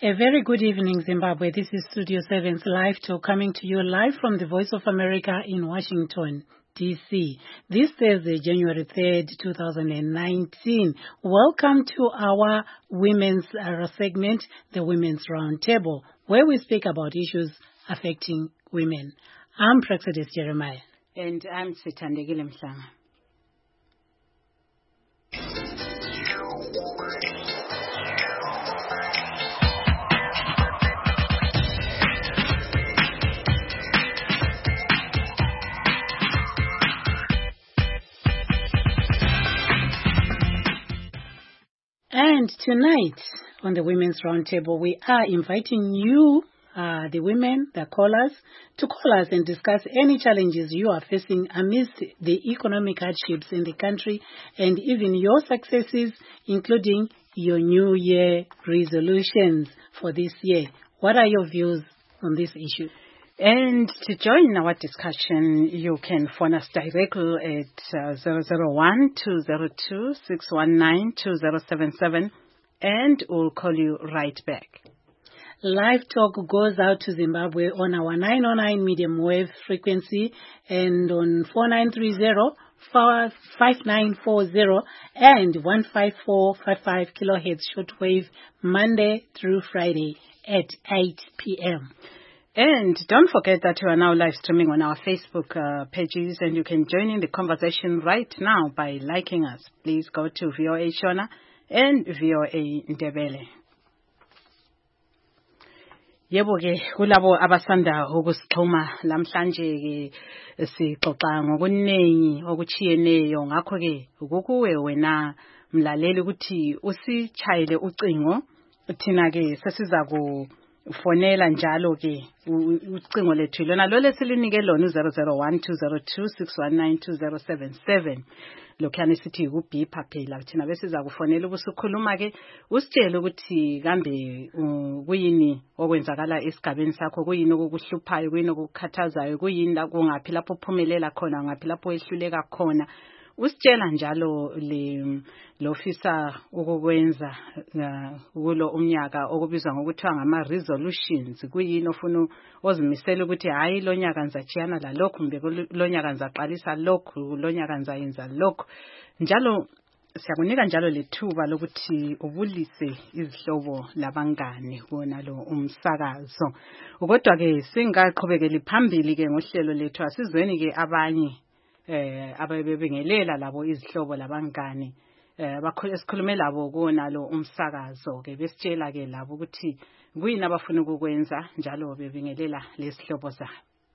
A very good evening, Zimbabwe. This is Studio 7's Live Talk coming to you live from the Voice of America in Washington, D.C. This Thursday, January 3rd, 2019. Welcome to our women's segment, the Women's Roundtable, where we speak about issues affecting women. I'm Praxedis Jeremiah. And I'm Sithandekile Mhlanga. And tonight on the Women's Roundtable, we are inviting you, the women, the callers, to call us and discuss any challenges you are facing amidst the economic hardships in the country and even your successes, including your New Year resolutions for this year. What are your views on this issue? And to join our discussion, you can phone us directly at 001-202-619-2077 and we'll call you right back. Live Talk goes out to Zimbabwe on our 909 medium wave frequency and on 4930-5940 and 15455 kilohertz shortwave Monday through Friday at 8 p.m. And don't forget that we are now live streaming on our Facebook pages and you can join in the conversation right now by liking us. Please go to VOA Shona and VOA Ndebele. Yebo ke kulabo abasanda ukusixhuma lamhlanje ke sixoxa ngokuningi okuchiyeneyo ngakho ke ukukuwe wena mlaleli ukuthi usichayile ucingo thina ke sesiza ku fonela njalo ke ucingo lethu lona lo lesilinike lona 001-202-619-2077 lokhani sithi ukubhipha phela thina bese siza kufonela ubusukhuluma ke usitshele ukuthi kambe kuyini okwenzakala esigabeni sakho kuyini okukuhluphayo kuyini okukhathazayo kuyini la kungaphi lapho uphumelela khona ngaphi lapho ehluleka khona usitshela njalo lo ofisa ukukwenza kulo umnyaka okubizwa ngokuthiwa ngama resolutions kuyini ofuna ozimisela ukuthi hayi lo nyaka ngizachiyana la lokho kumbe lo nyaka ngizaqalisa lokho lo nyaka ngizayenza lokho njalo siyakunika njalo lethuba lokuthi ubulise izihlobo labangane kona lo umsakazo kodwa ke singaqhubekeli phambili ke ngohlelo lethu asizweni ke abanye ababebingelela labo izihlobo labangane esikhulume labo kona lo umsakazo ke besitshela ke labo ukuthi kuyini abafuna ukukwenza njalo bebingelela lesihlobo zabo.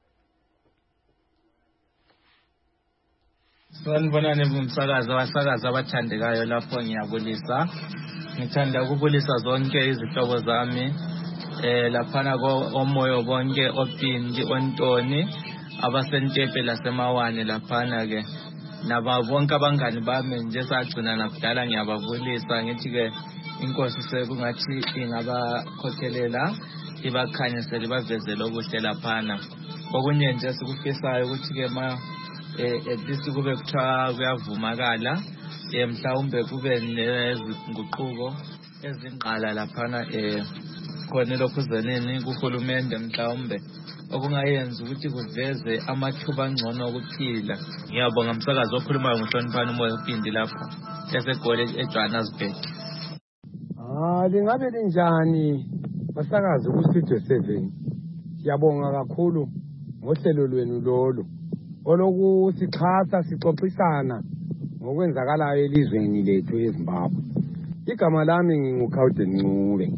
Sanibonani umsakazo abasakazi abathandekayo lapho ngiyabulisa ngithanda ukubulisa zonke izihlobo zami laphana komoyo bonke opindi ontoni abasentepe lasemawane laphana ke nababonke abangani bami nje sagcina nakudala ngiyababulisa ngithi ke inkosi sekungathi ingabakhokhelela ibakhanyisele bavezele okuhle laphana okunye nje sikufisayo ukuthi ke ebisi kube kuthiwa kuyavumakala mhlawumbe kube nezinguquko ezingqala laphana khona lokhu zenini kuhulumende mhlawumbe okungayenza ukuthi kuveze amathuba angcono okuphila. Ngiyabonga umsakazo okhulumayo ngohloniphana umoya opindi lapha eseGoli eJohannesburg. Lingabe linjani basakazi ku Studio 7? Siyabonga kakhulu ngohlelo lwenu lolu olokusixhasa sixoxisana ngokwenzakalayo elizweni lethu eZimbabwe. Igama lami nginguKhawudeni Ncube.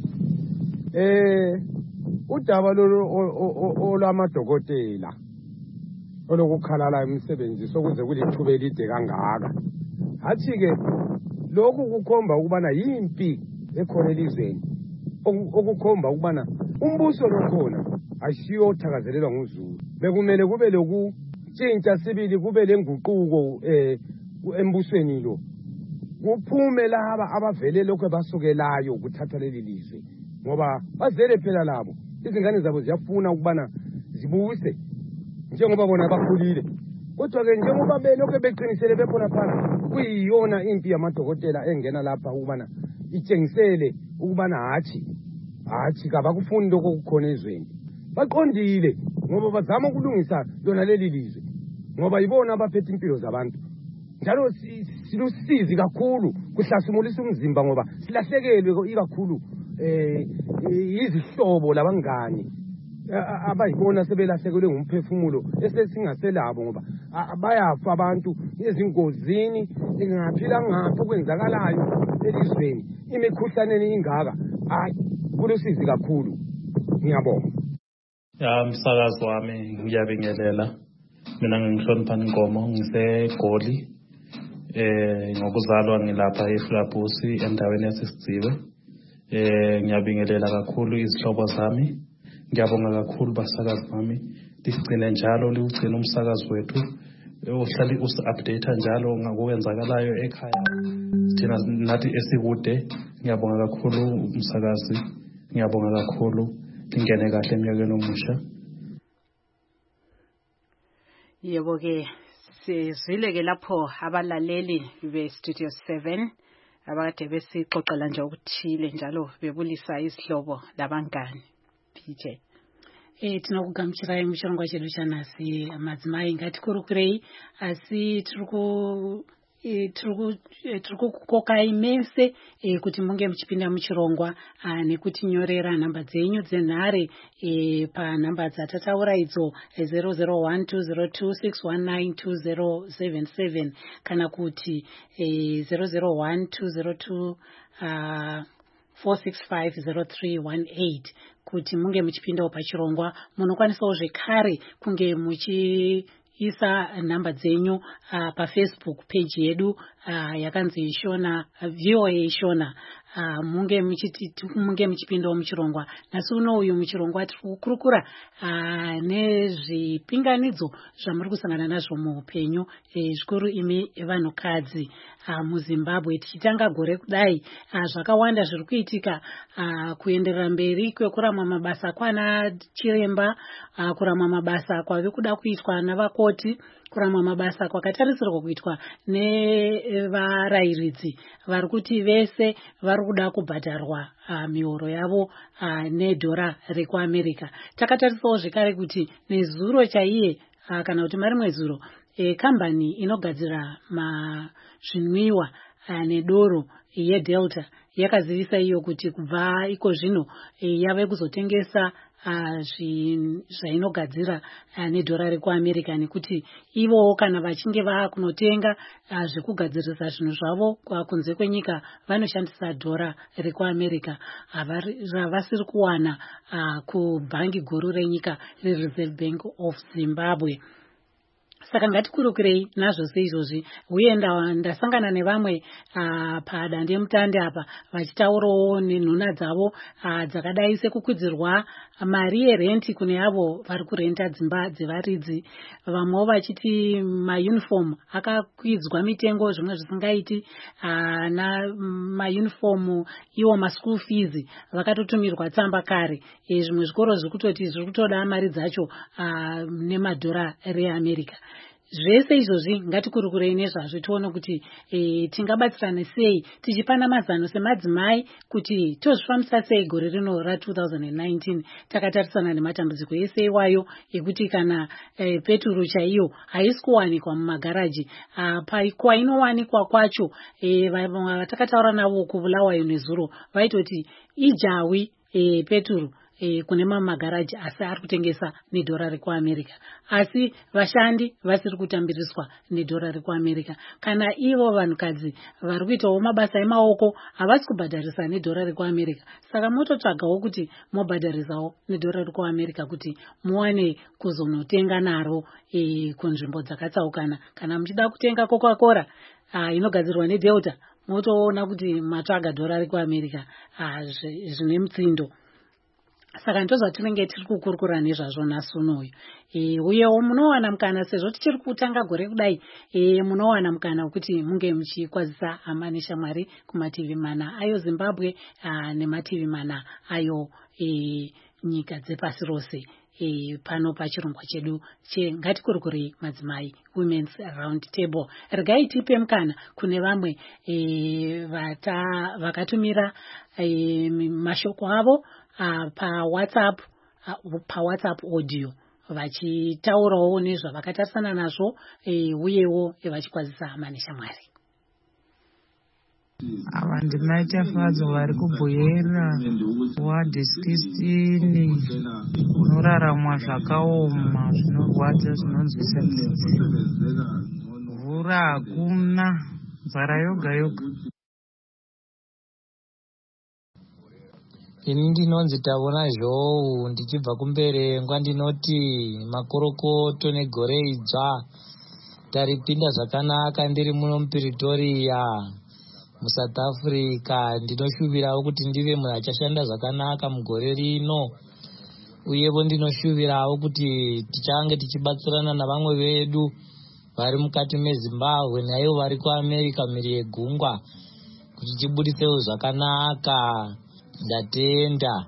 Udaba olwamadokotela olokukhalala imisebenzi sokuze kulithuba elide kangaka hathi ke lokhu kukhomba ukubana yimpi ekhona elizweni okukhomba ukubana umbuso lokhona ashiyo thakazelelwa nguZulu bekumele kube lokutshintsha sibili kube lenguquko embusweni lo kuphume laba abavele lokho basukelayo ukuthatha leli lizwe ngoba bazele phela labo izingane zabo ziyafuna ukubana zibuse njengoba bona bakhulile kodwa ke njengoba belokho beqinisele bekhona phana kuyiyona impi yamadokotela engena lapha ukubana itshengisele ukubana hathi hathi kabakufuni lokho kukhona ezweni baqondile ngoba bazama ukulungisa lona leli lizwe ngoba yibona abaphethe impilo zabantu njalo silusizi kakhulu kuhlasumulisa umzimba ngoba silahlekelwe ikakhulu izihlobo labangani abayibona sebelahlekelwe ngumphefumulo esesingaselabo ngoba bayafa abantu ezingozini ingaphila ngapho kwenzakalayo elizweni imikhuhlaneni ingaka hayi kulusizi kakhulu ngiyabonga umsakazi wami ngiyabingelela mina ngihlonipha Nkomo ngisegoli ngokuzalwa ngilapha eFlabusi endaweni yaseSidziwe ngiyabingelela kakhulu izihlobo zami ngiyabonga kakhulu basakazi bami lisigcine njalo liwugcina umsakazi wethu uhlali usi-update njalo ngokwenzakalayo ekhaya thina nathi esikude ngiyabonga kakhulu umsakazi ngiyabonga kakhulu ingene kahle eminyakeni omusha yebo ke sizwile ke lapho abalaleli be-Studio 7 abakade besixoxela nje ukuthile njalo bebulisa izihlobo labangani PJ tinokugamuchirai muchirongwa chedu chanhasi madzimai ngatikurukirei asi tiri kukokai mese kuti munge muchipinda muchirongwa nekutinyorera nhamba dzenyu dzenhare panhamba dzatataura idzo 0012026192077 kana kuti 0012024650318 kuti munge muchipindawo pachirongwa. Munokwanisawo zvekare kunge muchiisa nhamba dzenyu paFacebook page yedu yakanzi Shona VOA Shona. Munge muchipindawo muchirongwa. Nasi uno uyu muchirongwa tiri kukurukura nezvipinganidzo zvamuri kusangana nazvo muupenyu zvikuru imi vanhukadzi muZimbabwe. Tichitanga gore kudai zvakawanda zviri kuitika kuenderera mberi kwekuramwa mabasa kwana chiremba, kuramwa mabasa kwave kuda kuitwa navakoti, kuramwa mabasa kwakatarisirwa kuitwa nevarayiridzi vari kuti vese vari kuda kubhadharwa mihoro yavo nedhora rekuAmerica. Takatarisawo zvekare kuti nezuro chaiye kana kuti marimwe zuro kambani inogadzira zvinwiwa nedoro yeDelta yakazivisa iyo kuti kubva iko zvino yave kuzotengesa zvainogadzira nedhora rekuAmerica, nekuti ivowo kana vachinge vakunotenga zvekugadzirisa zvinhu zvavo kunze kwenyika vanoshandisa dhora rekuAmerica ravasiri kuwana kubhangi guru renyika reReserve Bank of Zimbabwe. Saka ngatikurukirei nazvo seizvozvi. Uye ndasangana nevamwe padandemutande apa vachitaurawo nenhuna dzavo dzakadai sekukwidzirwa mari yerenti kune avo vari kurenta dzimba dzevaridzi. Vamwewo vachiti mayunifomu akakwidzwa mitengo zvimwe zvisingaiti, mayunifomu iwo maschool fees vakatotumirwa tsamba kare. Zvimwe zvikoro zviri kutoti zviri kutoda mari dzacho nemadhora reAmerica. Zvese izvozvi ngatikurukurei nezvazvo tione kuti tingabatsirana sei tichipana mazano semadzimai kuti tozvifambisa sei gore rino ra2019 takatarisana nematambudziko ese iwayo ekuti kana peturu chaiyo haisi kuwanikwa mumagaraji, kwainowanikwa kwacho vatakataura navo kuvulawayo nezuro vaitoti ijawi peturu kune mamagaraji asi ari kutengesa nedhora rekuAmerica, asi vashandi vasiri kutambiriswa nedhora rekuAmerica. Kana ivo vanhukadzi vari kuitawo mabasa emaoko havasi kubhadharisa nedhora rekuAmerica, saka mototsvagawo kuti mobhadharisawo nedhora rekuAmerica kuti muwane kuzonotenga naro kunzvimbo dzakatsaukana. Kana muchida kutenga Coca-Cola inogadzirwa neDelta motoona kuti matsvaga dhora rekuAmerica zvine mutsindo. Saka ndozvatinenge tiri kukurukura nezvazvo nhasi unoyu. Uyewo munowana mukana, sezvo tichiri kutanga gore kudai, munowana mukana wekuti munge muchikwazisa hama neshamwari kumativi mana ayo Zimbabwe nemativi mana ayo nyika dzepasi rose. pano pachirongwa chedu ngatikurukuri madzimai women's round table. Regai tipe mukana kune vamwe vakatumira mashoko avo pa WhatsApp audio vachitaurawo nezvavakatarisana nazvo uyewo vachikwazisa maneshamwari. Ava ndimai Tafadzo vari kubhuira wadhi 16 unoraramwa zvakaoma zvinorwadza zvinonzwisa tsitsi. Mvura hakuna, nzara yoga yoga. Ini ndinonzi Tabona Zhou ndichibva kumberengwa, ndinoti makorokoto negore idzva taripinda zvakanaka ndiri muno muPretoria muSouth Africa. Ndinoshuvirawo kuti ndive munhu achashanda zvakanaka mugore rino, uyevo ndinoshuvirawo kuti tichange tichibatsirana navamwe vedu vari mukati meZimbabwe naivo vari kuAmerica mhiri yegungwa kuti tibudisewo zvakanaka. Ndatenda.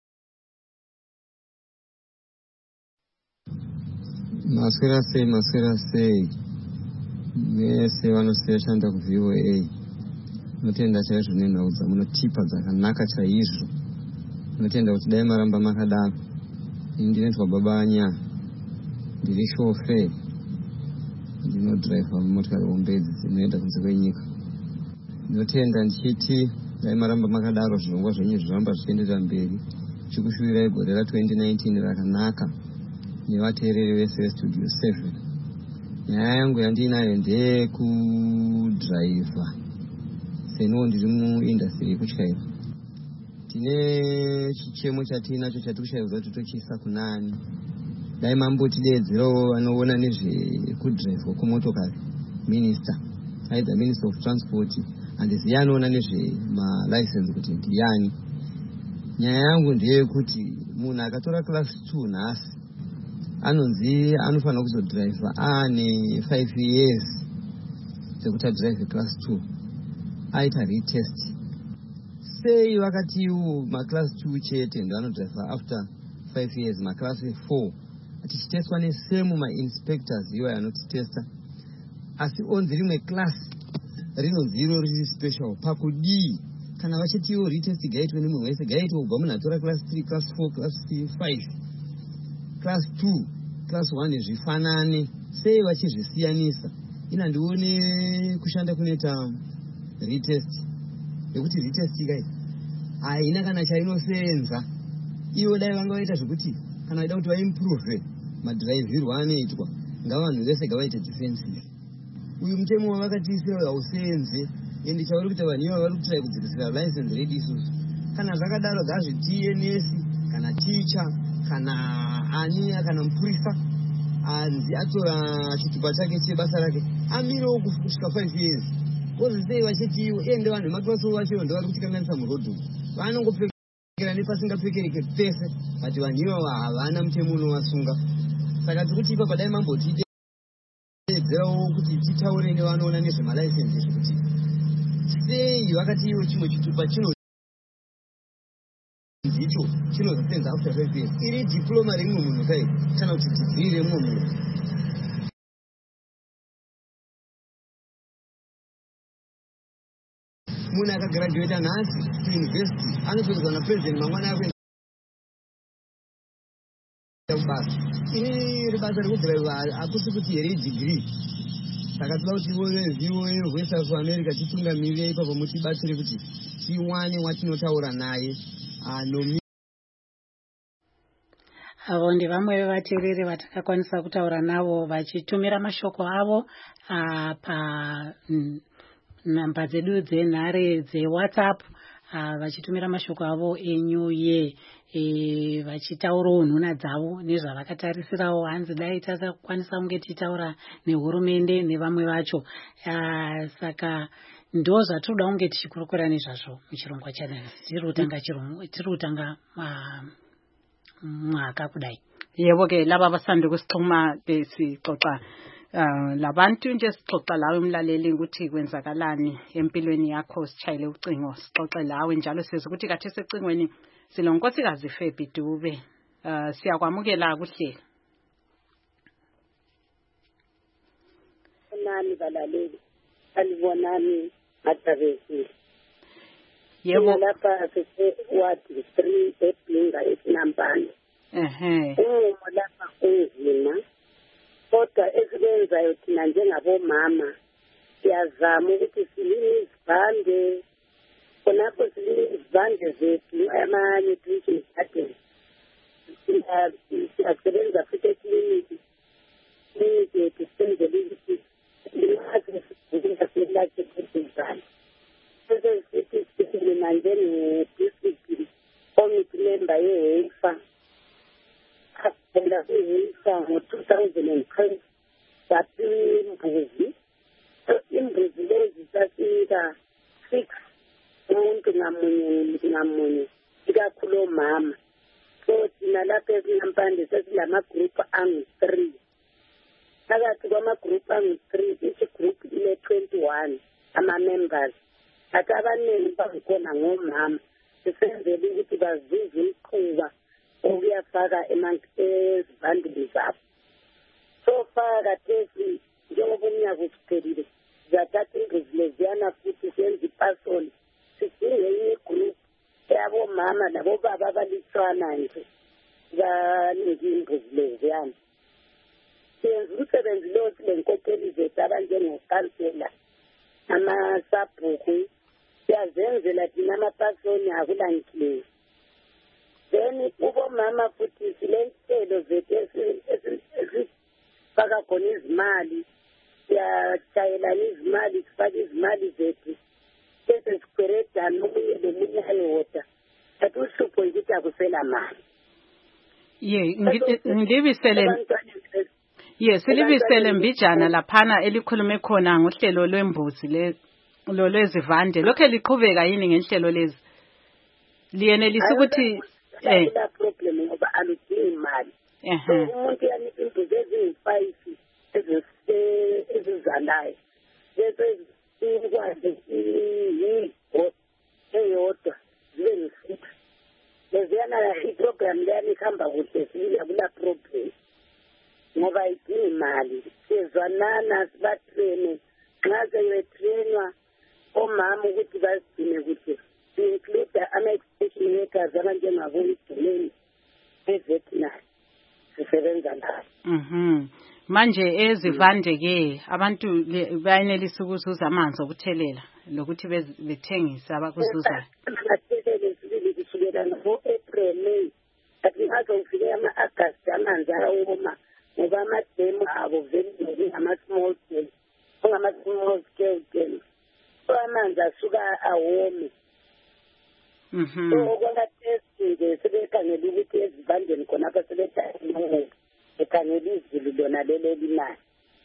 Maswera sei vese vanosiyashanda kuVOA. Notenda chaizvo nenhau dzamunotipa dzakanaka chaizvo. Notenda kuti dai maramba makadaro. Ini ndinoitwa Babanya, ndiri shofe, ndinodhiraivha motokari hombedzi dzinoenda kunze kwenyika. Notenda ndichiti dai maramba makadaro zvirongwa zvenyu zviramba zvichienderera mberi. Chikushuvirai gore ra2019 rakanaka nevateereri vese veStudio 7. Nyaya yangu yandinayo ndeyekudhiraivha. Seno ndiri muindastry yekutyaira. Tine chichemo chatinacho chatikushaivza kuti tochiisa kunani. Dai mambotideedzerawo vanoona nezvekudhiraivha kwemotokari, minister, either Minister of Transport, handizivi anoona nezvemalicense kuti ndiyani. Nyaya yangu ndeyekuti munhu akatora class 2 nhasi anonzi anofanira kuzodhiraivha ane 5 years dzekuti adhiraivhe class 2 aita retest. Sei vakati maclass 2 chete ndo anodhiraivha after 5 years, maclass 4 tichitestwa nesemu mainspectors iwo anotitesta, asi onzi rimwe class rinonzi iro riri special pakudii. Kana vachiti iwo retest gaitwe nemunhu wese, gaitwe kubva munhu atora class 3, class 4, class 5, class 2, class 1 zvifanane. Sei vachizvisiyanisa? Ina ndione kushanda kunoita retest, nekuti retest kai haina kana chainosenza. Ivo dai vanga vaita zvekuti kana vaida kuti vaimprove madhiraivhirwo anoitwa ngavanhu vese ngavaite defensive. Uyu mutemo wavakatiisira hausenze, ende chauri kuti vanhu ivo vari kutrai kudzikisira license redu isusu. Kana zvakadaro ngazvitiye nesi kana ticha kana aniya kana mupurisa anzi atora chitupa chake chebasa rake amirewo kusvika 5 years. Kozi sei vachiti ivo ende vanhu vemaklaso vacho ndo vari kutikanganisa murodhu, vanongopfekera nepasingapfekereke pese, but vanhu ivo havana mutemo unovasunga. Saka tikuti ipa padai mambotideedzerawo kuti titaure nevanoona nezvemalicense zvekuti sei vakati ivo chimwe chitupa chino ndicho chinozosenza after 5 years. Iri diploma remumwe munhu kai kana kuti degree remumwe munhu. Munhu akagraduata nhasi kuuniversity anopedzwa napresident mangwana yako kubasa. Ini basa rekudhiraivha hakusi kuti here degree. Saka toda kuti VOA Voice of America titungamirire ipapo mutibatsire kuti tiwane watinotaura naye. Avo ndivamwe vevateereri vatakakwanisa kutaura navo vachitumira mashoko avo panhamba dzedu dzenhare dzeWhatsApp, vachitumira mashoko avo enyuye, vachitaurawo nhuna dzavo nezvavakatarisirawo. Hanzi dai takakwanisa kunge tichitaura nehurumende nevamwe vacho, saka ndo zvatoda kunge tichikurukura nezvazvo muchirongwa chanhasi. Tiri kutanga mwaka kudai. Yebo ke laba basanda kusixhuma besixoxa labantu nje sixoxa lawe umlaleli ukuthi kwenzakalani empilweni yakho, sichayile ucingo sixoxe lawe njalo siza ukuthi kathi secingweni silonkosikazi Febhi Dube. siyakwamukela kuhlelo. Nani balaleli alibonani madabesi. Yebo lapha sise wadi 3 eBinga eSinampani. Lapha kunzima. Kodwa esikwenzayo thina njengabomama siyazama ukuthi silime izivande. Khonapho silime izivande zethu ama-nutrition garden. Siyasebenza futhi ekliniki. Kliniki yethu senzela ukuthi imazi silahle kuzizana. Bese sithi sifuna njenge-district committee member ye-HEFA. Aphela kwi-HEFA ngo-2010 saphiwa imbuzi. Imbuzi lezi sasika 6 umuntu ngamunye ikakhulu omama. So thina lapha eSinampande sesilama-group angu-3. Phakathi kwama-group angu-3 each group ile-21 ama-members. Athi abaningi bangikhona ngomama sisenzela ukuthi bazuze umkhuba okuyafaka ezivandeni zabo. So far kathesi njengoba umnyaka usiphelile sizathatha imbuzi leziyana futhi senze ipasoli sidinge enye igroup eyabomama labobaba abalitshwana nje banike imbuzi leziyana. Siyenza umsebenzi lowo silenkokeli zethu abanjengokansela amasabhuku siyazenzela thina amapasoni akulankileyo. Then ubomama futhi silenhlelo zethu esifaka khona izimali siyatshayelana izimali sifake izimali zethu bese sikweredana omunye nomunye ayodwa athi uhlupho yikuthi akusela mali. Silibisele Mbijana laphana elikhulume khona ngohlelo lwembuzi lolwezivande. Lokho liqhubeka yini ngenhlelo lezi? Liyenelisa ukuthi la problem ngoba aludingi imali. Umuntu yanika imbuzi ezingu-5 ezizalayo. Bese ikwazi eyodwa zibe ngu-6. Leziyana iprogram leyana ihamba kuhle sibila kula problem. Ngoba idingi imali. Siyezwanana sibatrene. Nxa sebetrainwa omama ukuthi bazigcine kuhle. Include ama-extension workers abanjengaboyidoleni eveterinary sisebenza nabo. Manje ezivande-ke abantu bayenelisa ukuzuza amanzi okuthelela lokuthi bethengise abakuzuzayo. Amathelele sibili kusukela ngo-April, May. Athi ngaze ufike ama-August amanzi ayawoma ngoba amademu abo vele ngama-small scale. Ongama-small scale dam. So amanzi asuka awome. So okwakathesi nje sebekhangela ukuthi ezivandeni khonapha ekhangela izulu lona lelo limali.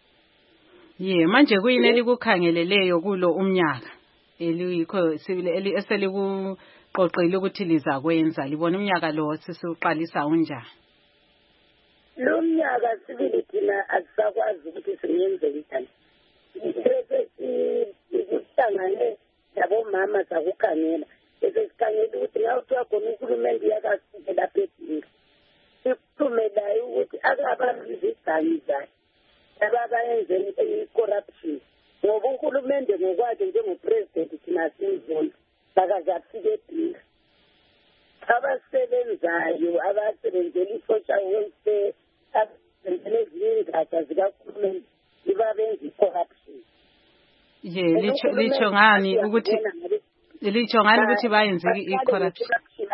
Manje kuyini elikukhangeleleyo kulo umnyaka elikho eselikuqoqile ukuthi lizakwenza libona umnyaka lo sesiuqalisa unjani? Lo mnyaka sibili thina asisakwazi ukuthi siyenze njani. Sikuhlangane labomama sakukhangela esikhangela ukuthi ngawuthiwa khona uhulumende yakasike lapha eBinga. Siphumelayo ukuthi akababize igangi zakhe ababayenze i-corruption ngoba uhulumende ngokwakhe njengopresident thina simzona bakazafika eBinga. Abasebenzayo abasebenzela i-social welfare abasebenzela ezinye ingatsha zikahulumende ibabenza i-corruption. Litsho ngani ukuthi bayenze i-corruption?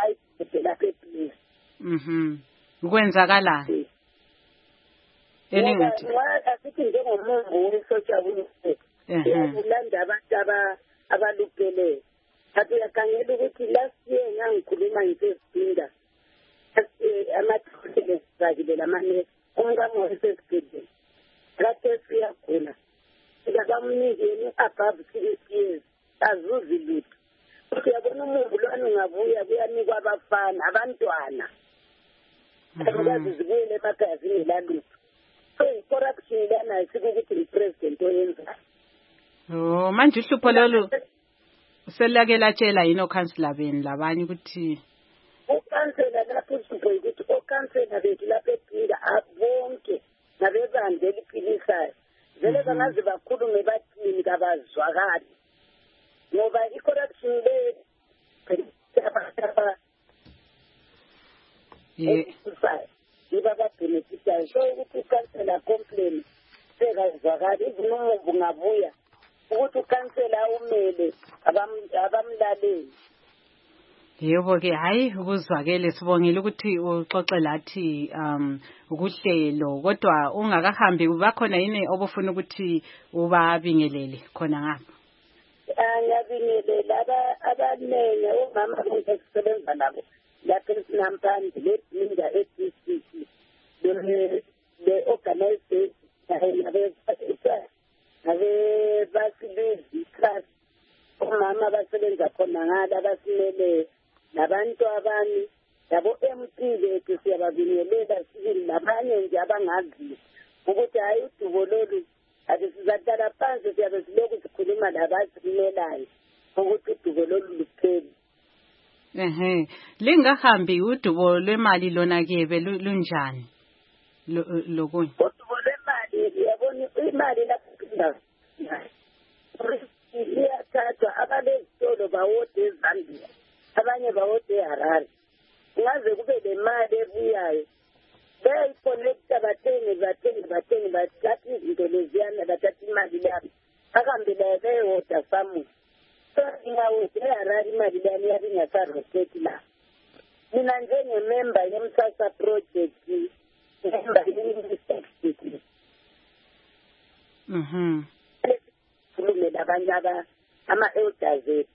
Ukwenzakalani? Elingathi asithi njengomumbu we-social welfare uyabulanda abantu abalupeleyo. Athi uyakhangela ukuthi last year ngangikhuluma ngisesibinda amathole zakile lamanesi umkami wayesesibhedlela kade siyagula sikabamnikeni above 6 years azuzi lutho. Uyabona umumbu lwana ungabuya kuyanikwa abafana abantwana akazi zibuyele emakhaya zingelalutho. So i-corruption lana isikukuthi i-president oyenzayo. Manje uhlupho lolu selake latshela yini okhansela beni labanye ukuthi ukhansela lapho uhlupho ukuthi okhansela abantwana bethu lapha ePinga bonke nabebandla eliphilisayo vele bangaze bakhulume bathini kabazwakali ngoba i-corruption le iba babenefitayo so ukuthi ukhansela complain sekazwakali izinumuvu ngabuya ukuthi ukhansela umele abamlaleli. Yebo-ke hayi ukuzwakele sibongile ukuthi uxoxe lathi ukuhlelo kodwa ungakahambi bakhona yini obufuna ukuthi ubabingelele khona ngapha? Ngiyabingelela abanenye omama bonke nabo lapha eSinampande leBinga eDCC le-organization nabebasibizi trust omama abasebenza khona ngala abasimele nabantu abami labo MP bethu siyababingelela sibili nabanye nje abangaziyo ukuthi hayi udubo lolu ake sizaqala phansi siyabe siloku sikhuluma labasimelayo ukuthi udubo lolu lupheli. Lingahambi udubo lwemali lona kebe lunjani lokunye? Udubo lwemali yabona imali lapho liyathathwa abalezitolo bawode eZambia abanye bawode eHarare ngaze kube le mali ebuyayo beyikonekta bathengi bathatha izinto leziyana bathatha imali yabo akambe la beyoda samu so ingawode eHarare imali lami yabe ingasaroteti la mina njengemember yeMsasa project member ye-Institute abanye ama-elders ethu.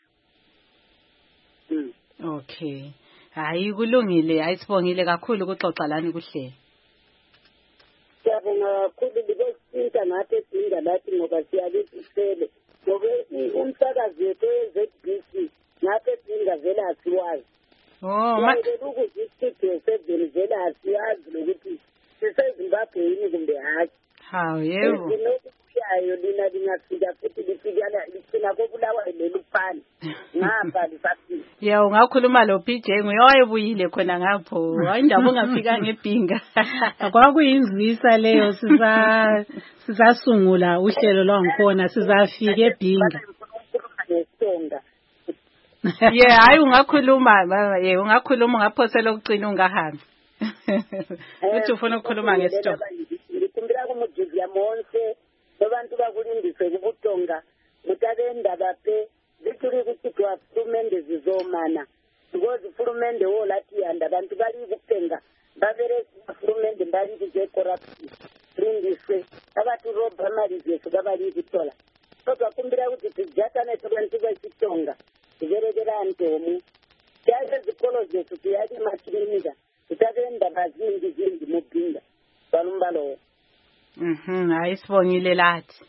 Okay. Hayi kulungile, ayisibongile kakhulu ukuxoxa lani kuhle. Siyabonga kakhulu libesinta ngathi eDinga lathi ngoba siyalisisele. Ngoba umsakazi wethu we-ZBC ngathi eDinga vele asiwazi. Manje ukuthi istudio 7 vele asiyazi lokuthi siseZimbabwe yini kumbe hayi. Hawu yebo. Yayo lina lingafika futhi lifikana lifina kobulawa leli phani ngapha lisafika. Yeah, ungakhuluma lo PJ nguyowayebuyile khona ngapho indaba ungafika ngeBinga. Kwakuyinzwisa leyo sizasungula uhlelo lwangikhona sizafika eBinga. Yeah, hayi ungakhuluma ungaphosela ukucina ungahambi. Uthi ufuna ukukhuluma ngesitoko. Ngikumbira kumujuzi yamonse abantu bakulindise kubutonga mutabendaba pe zituri ukuthi kwafulumende zizomana because fulumende wolathi yanda abantu bali kupenga babere fulumende bali kuje corruption lindise abatu roba mali zesu babali kutola kodwa kumbira ukuthi tijatane abantu basitonga zigeregera antomu yaze zikolo zesu ziyaje makilinika mutabendaba zindi mubinga balumbalo. Ayisibongile lathi.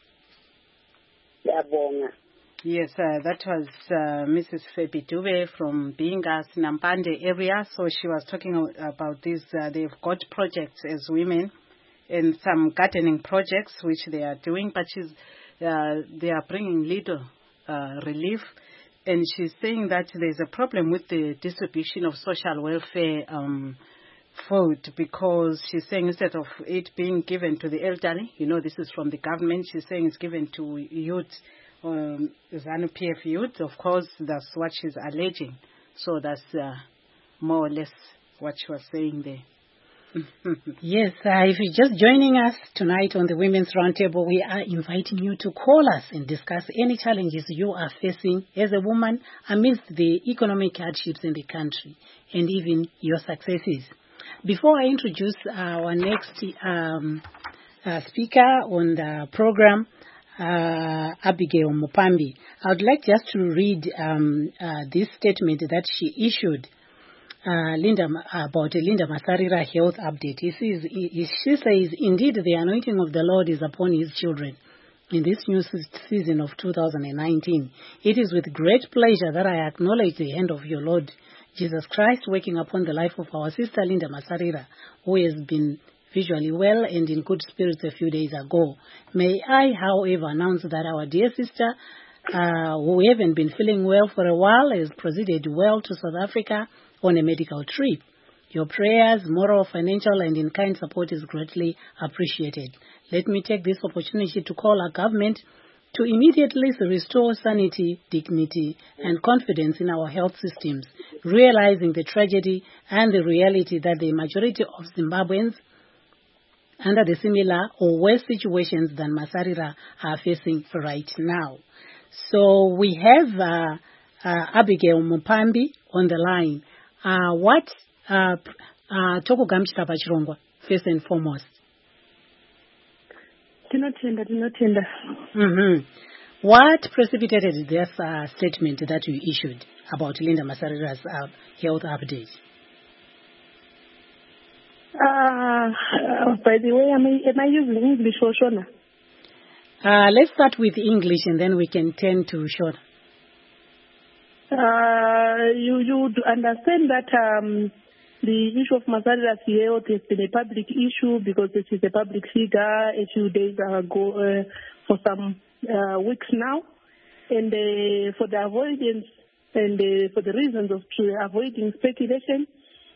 Yabonga. Yes, that was Mrs. Febi Dube from Binga Sinampande area. So she was talking about this. They've got projects as women and some gardening projects which they are doing, but they are bringing little relief. And she's saying that there's a problem with the distribution of social welfare food, because she's saying instead of it being given to the elderly, this is from the government, she's saying it's given to youth, ZANU-PF youth. Of course, that's what she's alleging. So that's more or less what she was saying there. Yes, if you're just joining us tonight on the Women's Roundtable, we are inviting you to call us and discuss any challenges you are facing as a woman amidst the economic hardships in the country and even your successes. Before I introduce our next speaker on the program, Abigail Mupambi, I would like just to read this statement that she issued about Linda Masarira health update. She says, indeed, the anointing of the Lord is upon his children in this new season of 2019. It is with great pleasure that I acknowledge the hand of your Lord Jesus Christ working upon the life of our sister Linda Masarira, who has been visually well and in good spirits a few days ago. May I, however, announce that our dear sister, who haven't been feeling well for a while, has proceeded well to South Africa on a medical trip. Your prayers, moral, financial, and in-kind support is greatly appreciated. Let me take this opportunity to call our government to immediately restore sanity, dignity, and confidence in our health systems, realizing the tragedy and the reality that the majority of Zimbabweans under the similar or worse situations than Masarira are facing right now. So we have Abigail Mupambi on the line. What tokugamuchira pachirongwa first and foremost? Tinotenda. What precipitated this statement that you issued about Linda Masarira's health update? By the way, am I using English or Shona? Let's start with English and then we can turn to Shona. You understand that the issue of Masarira's health has been a public issue because it is a public figure a few days ago for some weeks now. And for the avoidance and for the reasons of avoiding speculation,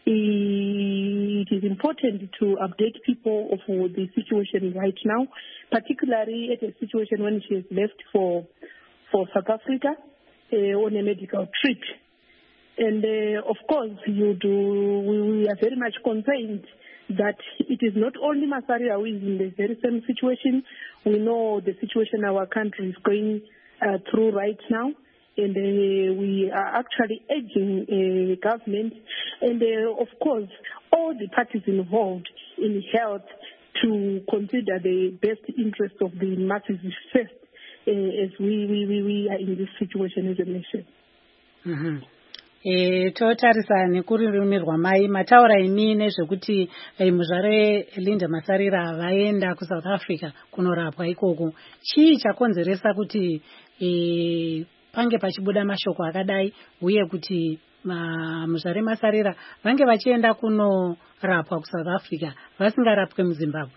it is important to update people of the situation right now, particularly at a situation when she has left for South Africa on a medical trip. And of course, we are very much concerned that it is not only Masarira who is in the very same situation. We know the situation our country is going through right now. And we are actually urging government and, of course, all the parties involved in health to consider the best interest of the masses first as we are in this situation as a nation. Totarisa nekururimi rwamai mataura imi nezvekuti muzvare Linda Masarira vaenda kuSouth Africa kunorapwa ikoko. Chii chakonzeresa kuti pange pachibuda mashoko akadai uye kuti muzvare Masarira vange vachienda kunorapwa kuSouth Africa vasingarapwe muZimbabwe?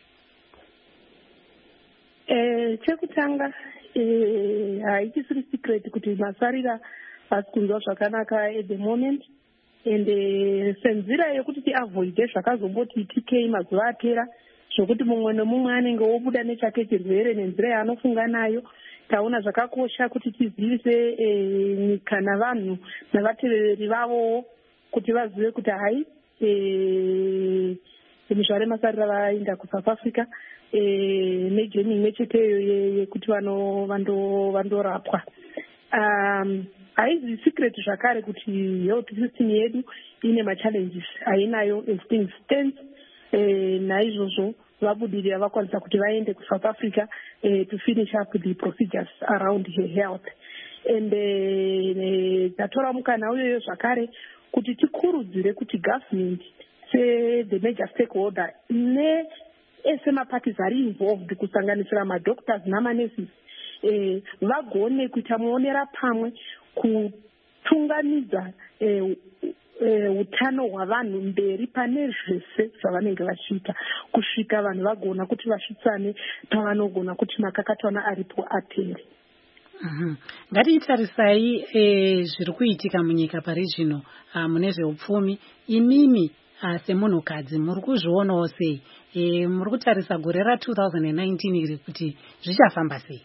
Chekutanga haichisiri secret kuti Masarira asikunzwa zvakanaka at the moment, and senzira yekuti tiavoide zvakazomboti TK mazuva apera zvokuti mumwe nomumwe anenge obuda nechake chirwere nenzira yaanofunga nayo. Taona zvakakosha kuti tizivise nyika navanhu navateveri vavo kuti vazive kuti hai muzvare Masarira vaenda kuSouth Africa nejeni imwe cheteyo yekuti vandorapwa. Haizi secret zvakare kuti health system yedu ine machallenges ainayo as things stand. Naizvozvo vabudirira vakwanisa kuti vaende kuSouth Africa to finish up the procedures around her health. And tatora mukana uyoyo zvakare kuti tikurudzire kuti government the major stakeholder semaparties ari involved kusanganisira madoctors namanurses vagone kuita muonera pamwe kutungamidza utano hwavanhu mberi pane zvese zvavanenge vachiita kusvika vanhu vagona kuti vasvitsane pavanogona kuti makakatanwa aripo apere. Ngatitarisai zviri kuitika munyika pari zvino mune zveupfumi. Imimi semunhukadzi muri kuzvionawo sei? Muri kutarisa gore ra2019 iri kuti zvichafamba sei?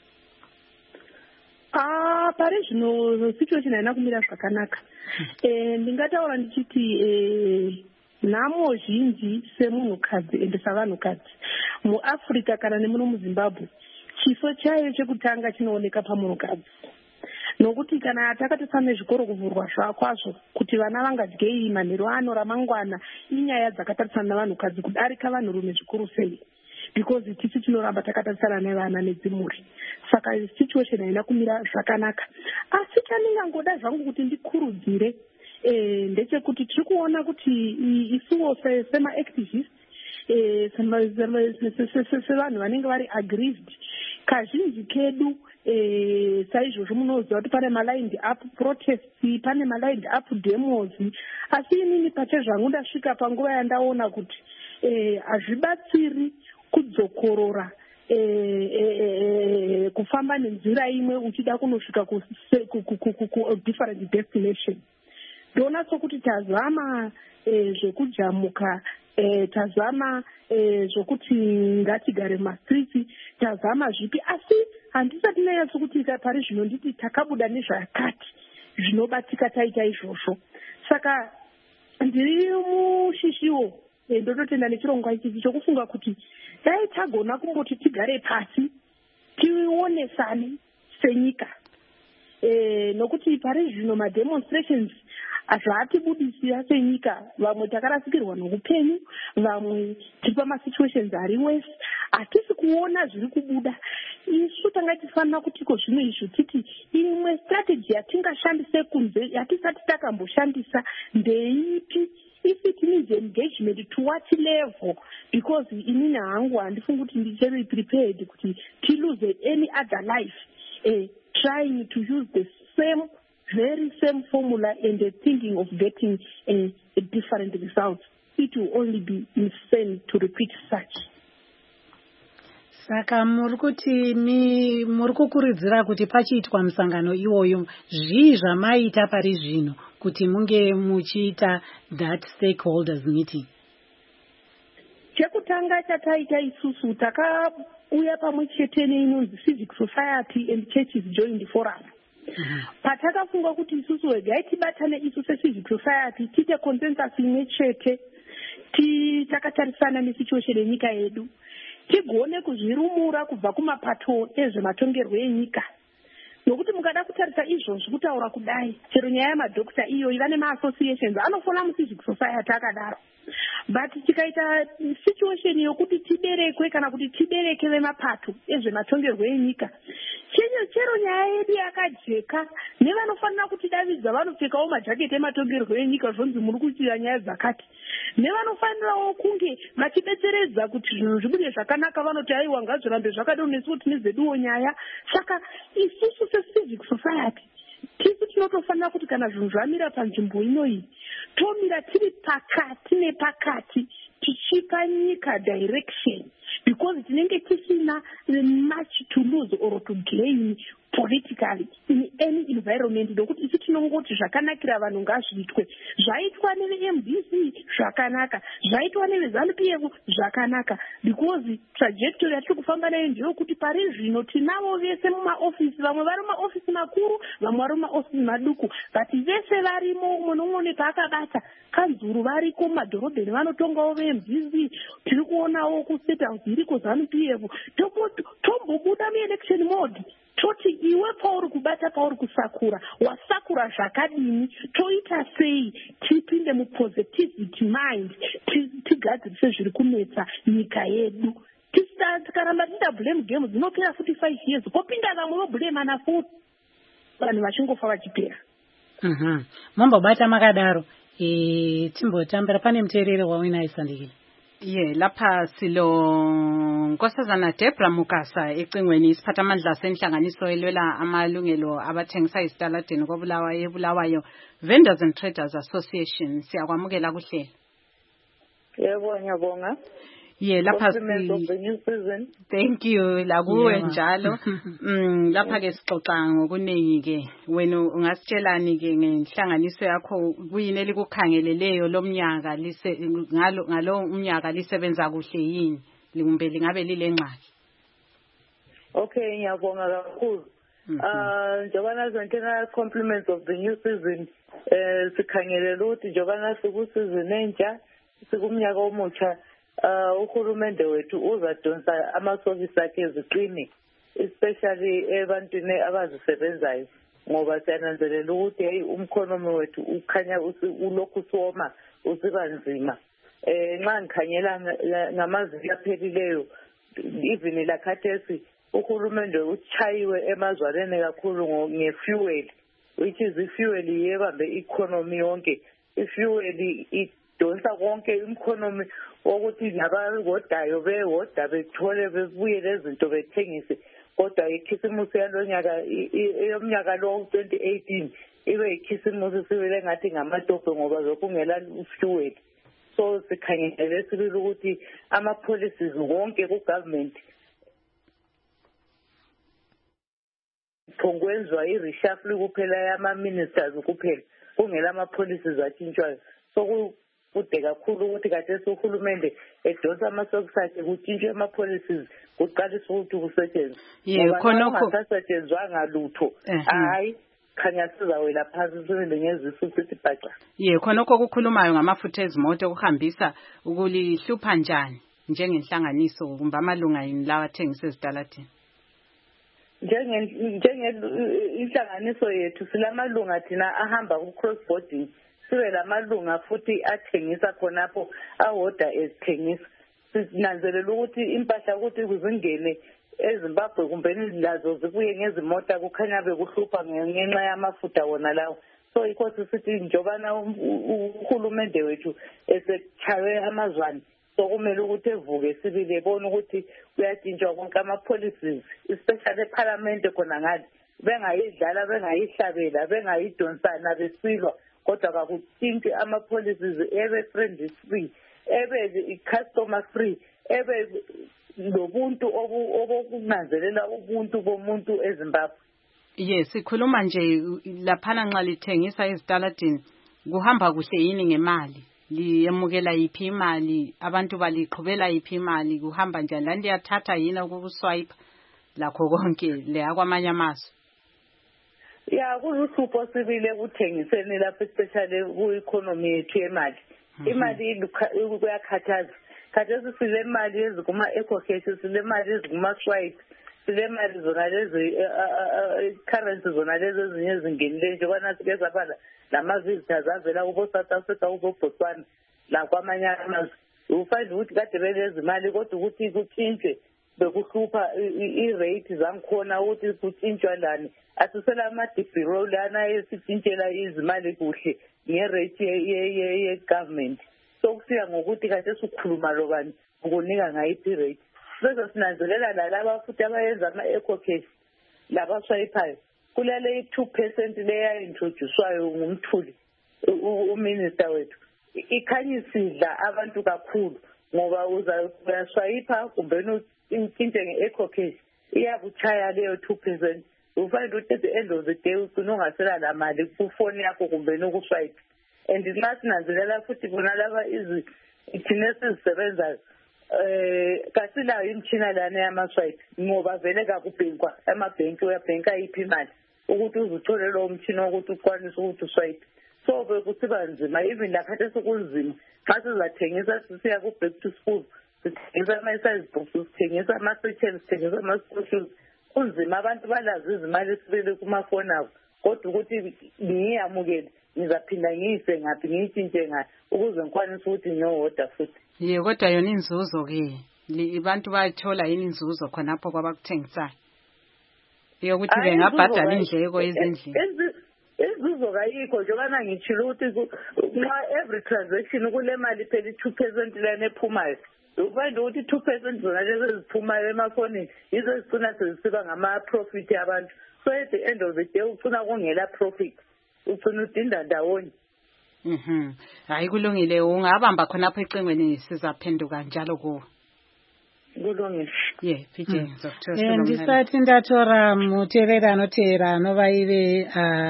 Pari zvino situation haina kumira zvakanaka. Ndingataura ndichiti nhamo zhinji semunhukadzi ende savanhukadzi muAfrica kana nemuno muZimbabwe, chiso chayo chekutanga chinooneka pamunhukadzi. Nokuti kana takatosa nezvikoro kuvhurwa zvakazvo kuti vana vangadyei manheru ano ramangwana inyaya dzakatarisana navanhukadzi kudarika vanhurume zvikuru sei, because tisi tinoramba takatarisana nevana nedzimhuri. Saka situation haina kumira zvakanaka. Asi chandingangoda zvangu kuti ndikurudzire ndechekuti tiri kuona kuti isuwo sema-activist sevanhu vanenge vari aggrieved kazhinji kedu saizvozvo munoziva kuti pane malined up protests, pane malined up demos, asi inini pachezvangu ndasvika panguva yandaona kuti hazvibatsiri kudzokorora kufamba nenzira imwe uchida kunosvika ku different destination. ndona sokuti tazama zvekujamuka tazama zvokuti ngatigare mumastreets tazama zvipi asi handisati nanyatso kuti pari zvino nditi takabuda nezvakati zvinobatika taita izvozvo saka ndiri mushishiwo ndototenda nechirongwa ichi chokufunga kuti dai tagona kumboti tigare pasi tionesane senyika nokuti pari zvino mademonstrations zvaatibudisira senyika vamwe takarasikirwa noupenyu vamwe tiri pamasituations ari wese hatisi kuona zviri kubuda isu tanga tifanira kutiko zvino izvo titi imwe strategy yatingashandise kunze yatisati takamboshandisa ndeipi if it needs engagement to what level because inini hangu handifungi kuti ndicheri prepared kuti tilose any other life trying to use the very same formula and thinking of getting a different result. It will only be insane to repeat such. Saka muri kukurudzira kuti pachiitwa musangano iwoyo zvii zvamaita pari zvino kuti munge muchiita that stakeholders meeting? Chekutanga chataita isusu takauya pamwe chete neinonzi civic society and churches joined forum. Patakafunga kuti isusu wegai tibatane isu se-civic society tite consensus imwe chete takatarisana nesituation yenyika yedu tigone kuzvirumura kubva kumapato ezvematongerwo enyika nokuti mukada kutarisa izvozvo kutaura kudai chero nyaya yemadhokita iyo iva nema-associations anofona mu-civic society akadaro but tikaita situation yokuti tiberekwe kana kuti tibereke vemapato ezvematongerwo enyika chero nyaya yedu yakajeka nevanofanira kuti davidza vanopfekawo majaketi ematongerwo enyika zvonzi muri kuchira nyaya dzakati nevanofanirawo kunge vachibetseredza kuti zvinhu zvibude zvakanaka vanoti aiwa ngazvirambe zvakadaro nesu kuti nezeduwo nyaya saka isusu se-civic society tisu tinotofanira kuti kana zvinhu zvamira panzvimbo inoyi tomira tiri pakati nepakati tichipa nyika direction because tinenge tisina much to lose or to gain politically in any environment nokuti isi tinongoti zvakanakira vanhu ngazviitwe zvaitwa neve-MDC zvakanaka zvaitwa neve-ZANU-PF zvakanaka because trajectory yatiri kufamba nayo ndeyokuti pari zvino tinavo vese mumaofisi vamwe vari mumaofisi makuru vamwe vari mumaofisi maduku but vese varimo umwe nomwe nepaakabata kanzuru variko mumadhorobheni vanotongawo ve-MDC tiri kuonawo kustate house iriko ZANU-PF tombobuda muelection mode toti iwe pauri kubata pauri kusakura wasakura zvakadini toita sei tipinde mupositivity mind tigadzirise zviri kunetsa nyika yedu tikaramba tida blame game dzinopera futi 5 years kopinda vamwe voblame ana futi vanhu vachingofa vachipera mambobata makadaro timbotambira pane muteereri wawinaisandikile lapha silo Nkosazana Debra Mukasa ecingweni isiphathamandla senhlanganiso elwela amalungelo abathengisa izitaladeni koBulawayo Vendors and Traders Association siyakwamukela kuhlela. Yebo ngiyabonga. Lapha thank you lakuwe njalo. Lapha ke sixoxa ngokuningi ke wena ungasitshelani ke ngenhlanganiso yakho kuyini elikukhangeleleyo lomnyaka ngalo umnyaka lisebenza kuhle yini kumbe lingabe lilengxaki? Okay ngiyabonga kakhulu. Njengoba zonke compliments of the new season sikhangelela ukuthi njengoba sikusizini entsha sikumnyaka omutsha uhulumende wethu uzadonsa amasovisi akhe eziqini especially ebantwini abazisebenzayo ngoba siyananzelela ukuthi hey umkhonomi wethu ukhanya ulokhu soma usiba nzima nxa ngikhanyela ngamazwi aphelileyo even lakhathesi uhulumende uchayiwe emazwaleni kakhulu ngefuel which is ifuel yebambe economy yonke ifuel idonsa konke economy ukuthi nabagodayo behoda bethole bebuye lezinto bethengise kodwa ikhisimusi yalonyaka eyomnyaka lo 2018 ibe ikhisimusi sibele ngathi ngamatope ngoba zokungela fuel so sikhangele sibili ukuthi ama policies wonke ku government phongwenzwa ireshuffle kuphela yama ministers kuphela kungela ama-policies atshintshwayo. So kude kakhulu ukuthi khathesi uhulumende edonsa amasokisi akhe kutshintshwe ama-policies kuqalisa ukuthi kusetshenzwe. Ngoba kungasasetshenzwanga lutho, hayi khanya sizawela phansi sibele ngezisuku sithi bhaxa. Khonokho kukhulumayo ngamafutha ezimoto okuhambisa ukulihlupha njani njengenhlanganiso kumbe amalunga yini lawa athengisa ezitaladini? Inhlanganiso yethu silamalunga thina ahamba ku-cross boarding, sibe lamalunga futhi athengisa khonapho awoda ezithengisa. Sinanzelela ukuthi impahla ukuthi kuzingene eZimbabwe kumbe lazo zibuye ngezimota kukhanya bekuhlupha ngenxa yamafutha wona lawo. So yikho sisithi njobana uhulumende wethu esechawe amazwane, so kumele ukuthi evuke sibile bona ukuthi kuyatshintshwa konke ama-policies, especially eParliament khona ngale, bengayidlala bengayihlabela bengayidonsana besilwa, kodwa kakutshintshi ama-policies ebe friendly free, ebe customer free, ebe lobuntu obokunanzelela ubuntu bomuntu eZimbabwe. Sikhuluma nje laphana nxa lithengisa ezitaladini kuhamba kuhle yini ngemali? Liyemukela yiphi imali? Abantu baliqhubela yiphi imali? Kuhamba njani? Lani liyathatha yini ukuswipe lakho konke leya kwamanye amazwe? Kuluhlupho sibile ukuthengiseni lapha especially ku-economy yethu yemali. Imali kuyakhathaza. Khathesi sile mali ezikuma-eco-cash, sile mali ezikuma-swipe, sile mali zona lezi currency zona lezi ezinye ezingenileyo njengobana sike zaphala nama-visitors avela kubo-South Africa kubo-Botswana lakwamanye amazwe. Ufind ukuthi kade belezi mali kodwa ukuthi kutshintshwe bekuhlupha i-rate zangikhona ukuthi kutshintshwa lani. Asisela ama-deferral lana esitshintshela izimali kuhle nge-rate ye-government. So kusiya ngokuthi khathesi ukhuluma lobani ukunika ngayiphi rate. Bese sinanzelela lalaba futhi abayenza ama-eco-cash labaswayipayo kulale 2% leya-introducewayo ngumthuli uminister wethu. Ikhanyisida abantu kakhulu ngoba uyaswayipa kumbe intshintshe nge-eco-cash iyakuchaya leyo 2%. Ufind ukuthi at the end of the day ugcina ungasela la mali kufoni yakho kumbe ukuswayipa. And nxa sinanzelela futhi bona laba thina esizisebenzayo kasilayo imitshina lana yamaswipe ngoba vele kakubhenkwa amabhenki uyabhenka yiphi imali ukuthi uzuthole lowo mtshina wokuthi ukwanise ukuthi uswipe. So bekusiba nzima even lakhathesi kunzima xa sizathengisa sisiya ku-back to school sithengisa ama-size books, sithengisa ama-satchels, sithengisa ama-school shoes. Kunzima abantu balazi izimali esibele kumafoni abo, kodwa ukuthi ngiyamukele ngizaphinda ngiyise ngaphi ngiyitshintshe ngayo ukuze ngikwanise ukuthi ngiyohoda futhi. Kodwa yona inzuzo ke abantu bayithola yini inzuzo khonapho kwabakuthengisayo yokuthi bengabhadala indleko ezindlini? Inzuzo kayikho njengobana ngitshilo ukuthi nxa every transaction kule mali phela 2% lana ephumayo. Ufind ukuthi 2% zona lezi eziphumayo emafonini yizo ezigcina sezisiba ngama-profit abantu. So at the end of the day ugcina kungela profit, ugcina udinda ndawonye. Hayi kulungile, ungabamba khonapho ecingweni sizaphenduka njalo kuwo. Kulungile. PJ ngizokuthola. Ndisathi ndatora muteereri anoteera anova ive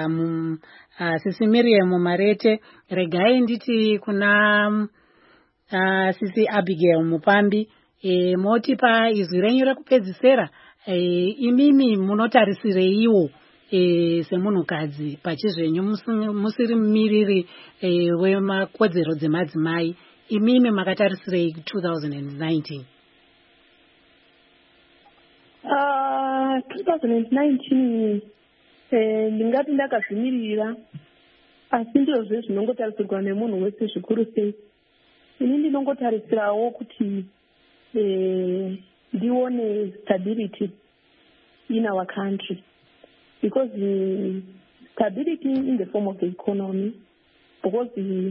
Sisi Miriam Marete. Regai nditi kuna Sisi Abigail Mupambi motipa izwi renyu rekupedzisira imimi munotarisireiwo semunhukadzi pachizvenyu musiri mumiriri wemakodzero dzemadzimai, imimi makatarisirei 2019? 2019 ndingati ndakazvimirira, asi ndizvo zvinongotarisirwa nemunhu wese zvikuru sei. Ini ndinongotarisirawo kuti ndione stability in our country, because stability in the form of the economy, because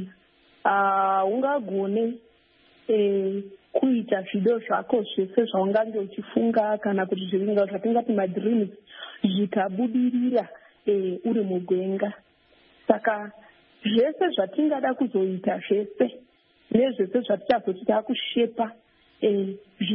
ungagone kuita zvido zvako zvese zvaungange uchifunga kana kuti zviringa zvatingati madreams zvikabudirira uri mugwenga. Saka zvese zvatingada kuzoita zvese nezvese zvatichazoti takushepa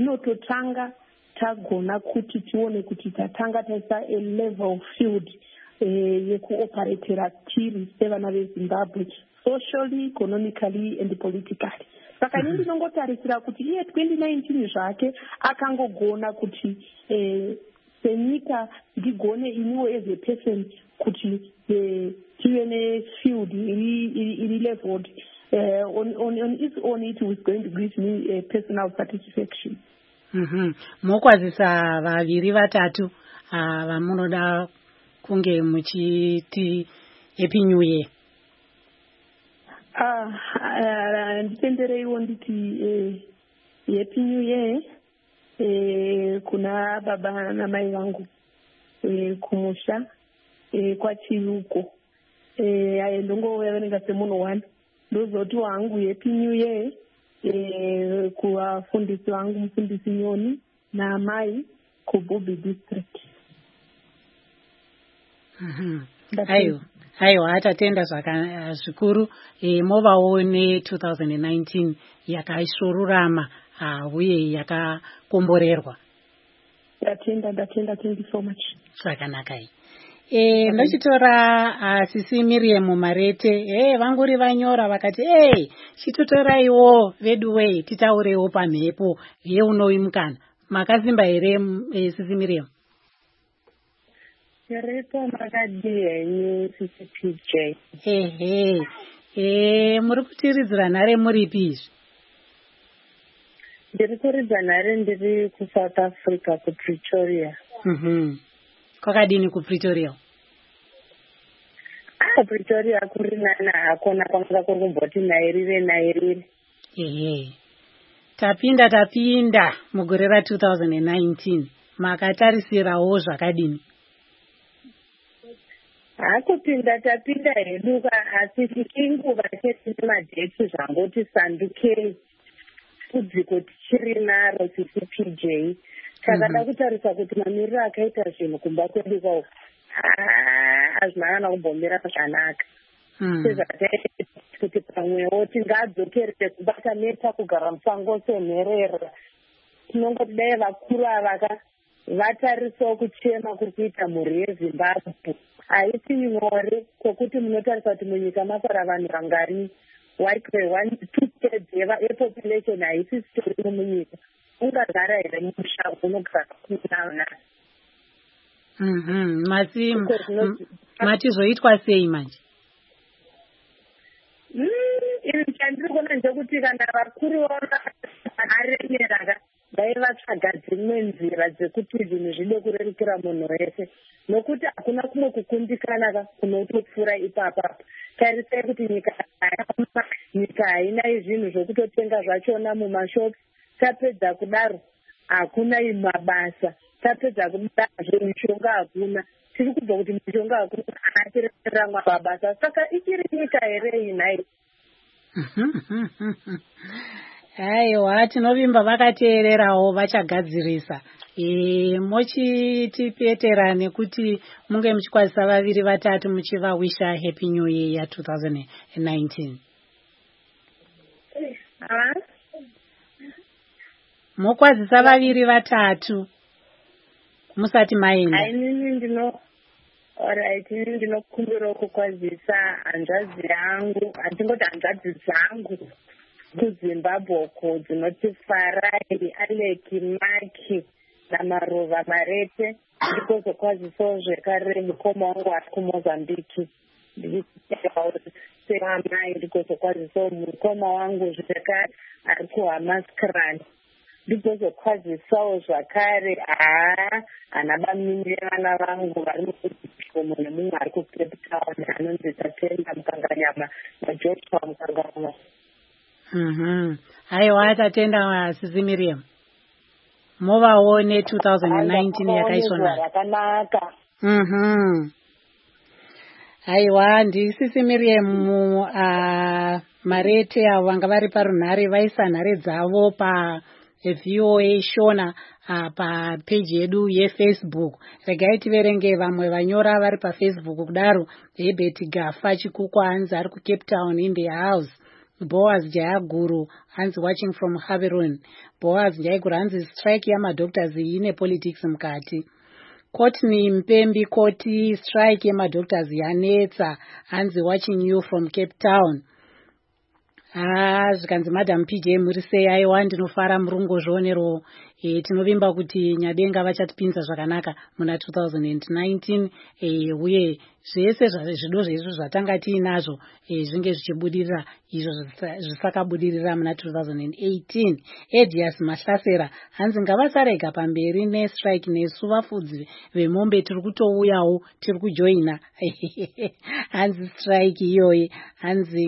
zvinototanga tagona kuti tione kuti tatanga taisa a level field yekuoperatira tiri sevana vezimbabwe socially, economically and politically. Saka ini ndinongotarisira kuti iye 2019 zvake akangogona kuti senyika ndigone iniwo as a person kuti tive nefield iri leveled on its own. It was going to give me a personal satisfaction. Mokwazisa vaviri vatatu vamunoda kunge muchiti happy new year. Nditendereiwo nditi happy new year kuna baba namai vangu kumusha kwachiyuko ndongouya venenga semunhu one ndozoti wangu happy new year kuvafundisi vangu mufundisi Nyoni naamai kuBubi district. Aiwa tatenda zvikuru movawo ne-2019 yakaishorurama uye yakakomborerwa. Ndatenda, thank you so much. Zvakanaka ndochitora sisi Miriam Marete vanguri vanyora vakati chitotoraiwo veduwei titaurewo pamhepo yeunoimukana. Makasimba here sisi Miriam? Repo makadi henyu CCPJ. Muri kutiridzira nhare muripi izvi? Ndiri kuridza nhare ndiri kuSouth Africa kuPretoria. Kwakadini kuPretoria? Pretoria kuri nana hakona kwanga kuri kumboti nairire. Tapinda mugore ra2019 makatarisirawo zvakadini? Tapinda hedu asi inguva chete madheti zvangoti sandukei kudziko tichiri naro CCPJ. Takada kutarisa kuti mamiriro akaita zvinhu kumba kwedu kwao hazvinana kumbomira zvakanaka. Kuti pamwewo tingadzokerere kubata neta kugara musango senherera. Tinongoti dai vakuru ava vatarisawo kuchema kuri kuita mhuri yeZimbabwe. Haisi nyore kwokuti munotarisa kuti munyika mafara vanhu vangari 2/3 yepopulation haisi sitori munyika. Ungagara here mumusha unogara kunaona. Matizoitwa sei manje? Ini chandiri kuona ndechekuti kana vakuru aremera dai vatsvaga dzimwe nzira dzekuti zvinhu zvide kurerukira munhu wese, nokuti hakuna kumwe kukundikana kunotopfuura ipapa. Tarisai kuti nyika haina zvinhu zvokutotenga zvachona mumashopi. Tapedza kudaro hakuna mabasa. Tapedza kudaro mishonga hakuna. Tiri kubva kuti mishonga hakuna atireramwa mabasa. Saka ichiri nyika here inai? Aiwa, tinovimba vakateererawo vachagadzirisa. Mochitipetera nekuti munge muchikwazisa vaviri vatatu muchivawisha happy new year ya2019. Mokwazisa vaviri vatatu musati maenda. Inini ndinokumbirawo kukwazisa hanzvadzi yangu, handingoti hanzvadzi dzangu kuZimbabwe uko dzinoti Farai, Aleki, Maki naMaruva Marete. Ndikozokwaziswawo zvekare mukoma wangu ari kuMozambiki. Semamai ndikozokwaziswawo mukoma wangu zvekare ari kuHamaskran. Ndikozokwaziswawo zvakare ana bamini vana vangu vari mukomo nemumwe ari kuCape Town anonzi Tatenda Mukanganyama naJoshua Mukanganyama. Aiwa Tatenda sisi Miriam. Movawo ne-2019 yakaisvonaka. Yakanaka. Aiwa ndisisi Miriam Marete avo vanga vari parunhare vaisa nhare dzavo VOA Shona papeji yedu yeFacebook. Regai tiverenge vamwe vanyora vari paFacebook kudaro. Hebert Gafa Chikukwa hanzi ari kuCape Town in the house. Boaz Jayaguru hanzi watching from Haverun. Boaz Jayaguru hanzi strike yamadoctors ine politics mukati. Courtney Mpembi Koti strike yemadoctors yanetsa hanzi watching you from Cape Town. Zvikanzi Madam PJ muri sei? Aiwa ndinofara murungo zvionero. Tinovimba kuti Nyabenga vachatipinza zvakanaka muna 2019 uye zvese zvido zvezvo zvatanga tiinazvo zvinge zvichibudirira izvo zvisakabudirira muna 2018. Edias Mahlasera hanzi ngavasarega pamberi nestrike nesu vafudzi vemombe tiri kutouyawo tiri kujoina hanzi strike iyoyi hanzi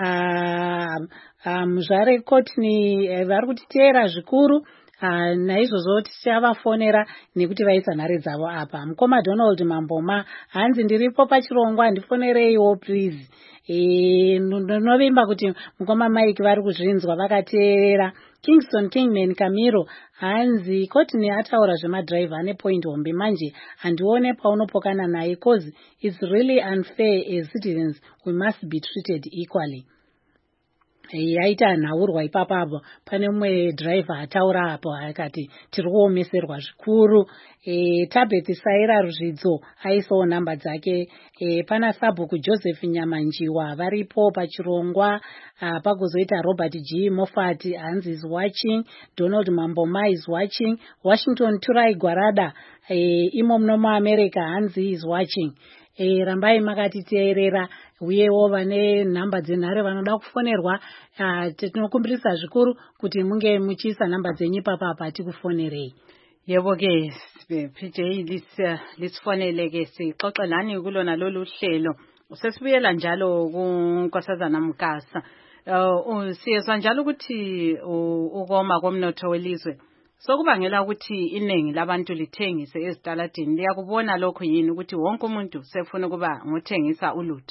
muzvare Courtney vari kutiteera zvikuru. Naizvozvo tichavafonera nekuti vaisa nhare dzavo apa. Mukoma Donald Mamboma hanzi ndiripo pachirongwa ndifonereiwo please. Ndinovimba kuti mukoma Mike vari kuzvinzwa vakateerera. Kingston Kingman Kamiro hanzi Courtney ataura zvemadriver ane point hombe manje handione paunopokana naye cause it's really unfair as citizens we must be treated equally. Yaita nhaurwa ipapo pane mumwe driver ataura apo akati tiri kuomeserwa zvikuru. Tabeth Saira Ruzvidzo aisawo namba dzake. Pana Sabhuku Joseph Nyamanjiwa varipo pachirongwa. Pagozoita Robert G Moffat hanzi is watching. Donald Mamboma is watching. Washington Turai Gwarada imo muno muAmerica hanzi is watching. Rambai makatiteerera uyewo vane nhamba dzenhare vanoda kufonerwa. Tinokumbirisa zvikuru kuti munge muchiisa nhamba dzenyu papapa tikufonerei. Yebo ke PJ lisifonele ke sixoxelani kulona lolu hlelo. Sesibuyela njalo kuNkosazana Mkasa. Siyezwa njalo ukuthi ukoma komnotho welizwe sokubangela ukuthi iningi labantu lithengise ezitaladini. Liyakubona lokho yini ukuthi wonke umuntu sefuna kuba ngothengisa ulutho?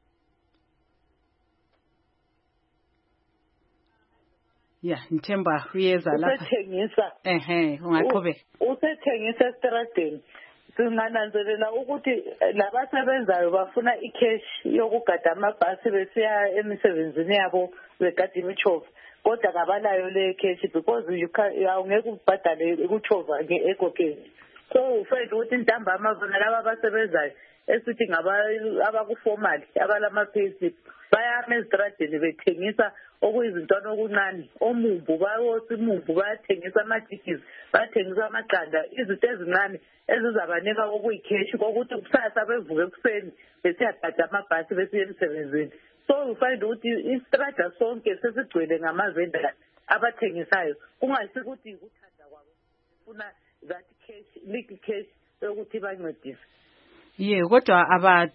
Nthemba uyeza lapha. Usethengisa. Ungaqhubeka. Usethengisa estradeni. Singananzelela ukuthi labasebenzayo bafuna icash yokugada amabhasi besiya emisebenzini yabo begada imithova. Kodwa kabalayo le cash because awungeke ubhadale ukuthova ngeEcoCash. So ufethu ukuthi intambama bona laba abasebenzayo esithi abakuformal abalama payslip bayama ezitradeni bethengisa okuyizintwana okuncane. Omumbu bayosi imumbu bayathengisa amajikisi bayathengisa amaqanda izinto ezincane ezizabanika okuyicash kokuthi kusasa bevuke ekuseni besiyagada amabhasi besiye emsebenzini. So ufind ukuthi istrada sonke sesigcwele ngamavenda abathengisayo kungayisi ukuthi ukuthanda kwabo ufuna that cash legal cash ukuthi bancedise. Kodwa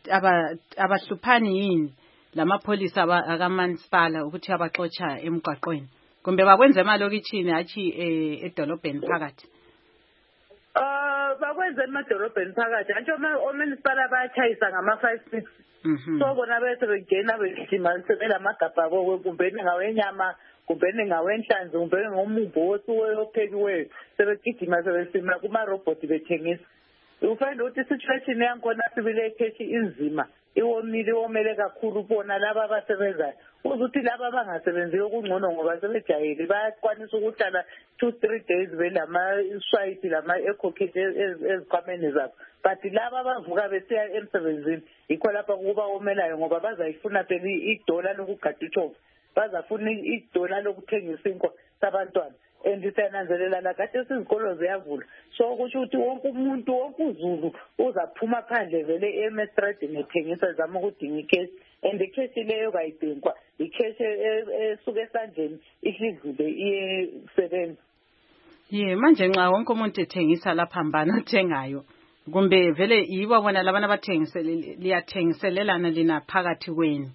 abahluphani yini lamapholisa akaMansipala ukuthi abaxotsha emgwaqweni kumbe bakwenza emalokitshini athi edolobheni phakathi? Bakwenza emadolobheni phakathi antsho oMansipala bayachayisa ngama-5-6. So bona bese begena begijima sebelamagabha abo kumbeni ngawenyama kumbeni ngawenhlanzi kumbeni ngomumbu ophekiweyo sebegijima sebesima kumarobhoti bethengisa. Ufind ukuthi isituation yakhona sibile cash inzima iwomele kakhulu bona laba abasebenzayo. Uzuthi laba abangasebenzi okungcono ngoba sebejayele bayakwanisa ukuhlala 2-3 days belama swipe lama EcoCash ezikhwameni zabo. But laba abavuka besiya emsebenzini yikho lapha kuba omelayo ngoba bazayifuna phela idola lokugada uthova. Bazafuna idola lokuthengisa inkwa sabantwana. Siyananzelela la kade izikolo ziyavula. So kusho ukuthi wonke umuntu wonke uZulu uzaphuma phandle vele emestradini ethengisa zama ukudinga icash and icash leyo kayidingwa icash esuke esandleni ihlidlule iyesebenza. Manje nxa wonke umuntu ethengisa lapha mbana othengayo kumbe vele yibo bona labana liyathengiselelana lina phakathi kwenu?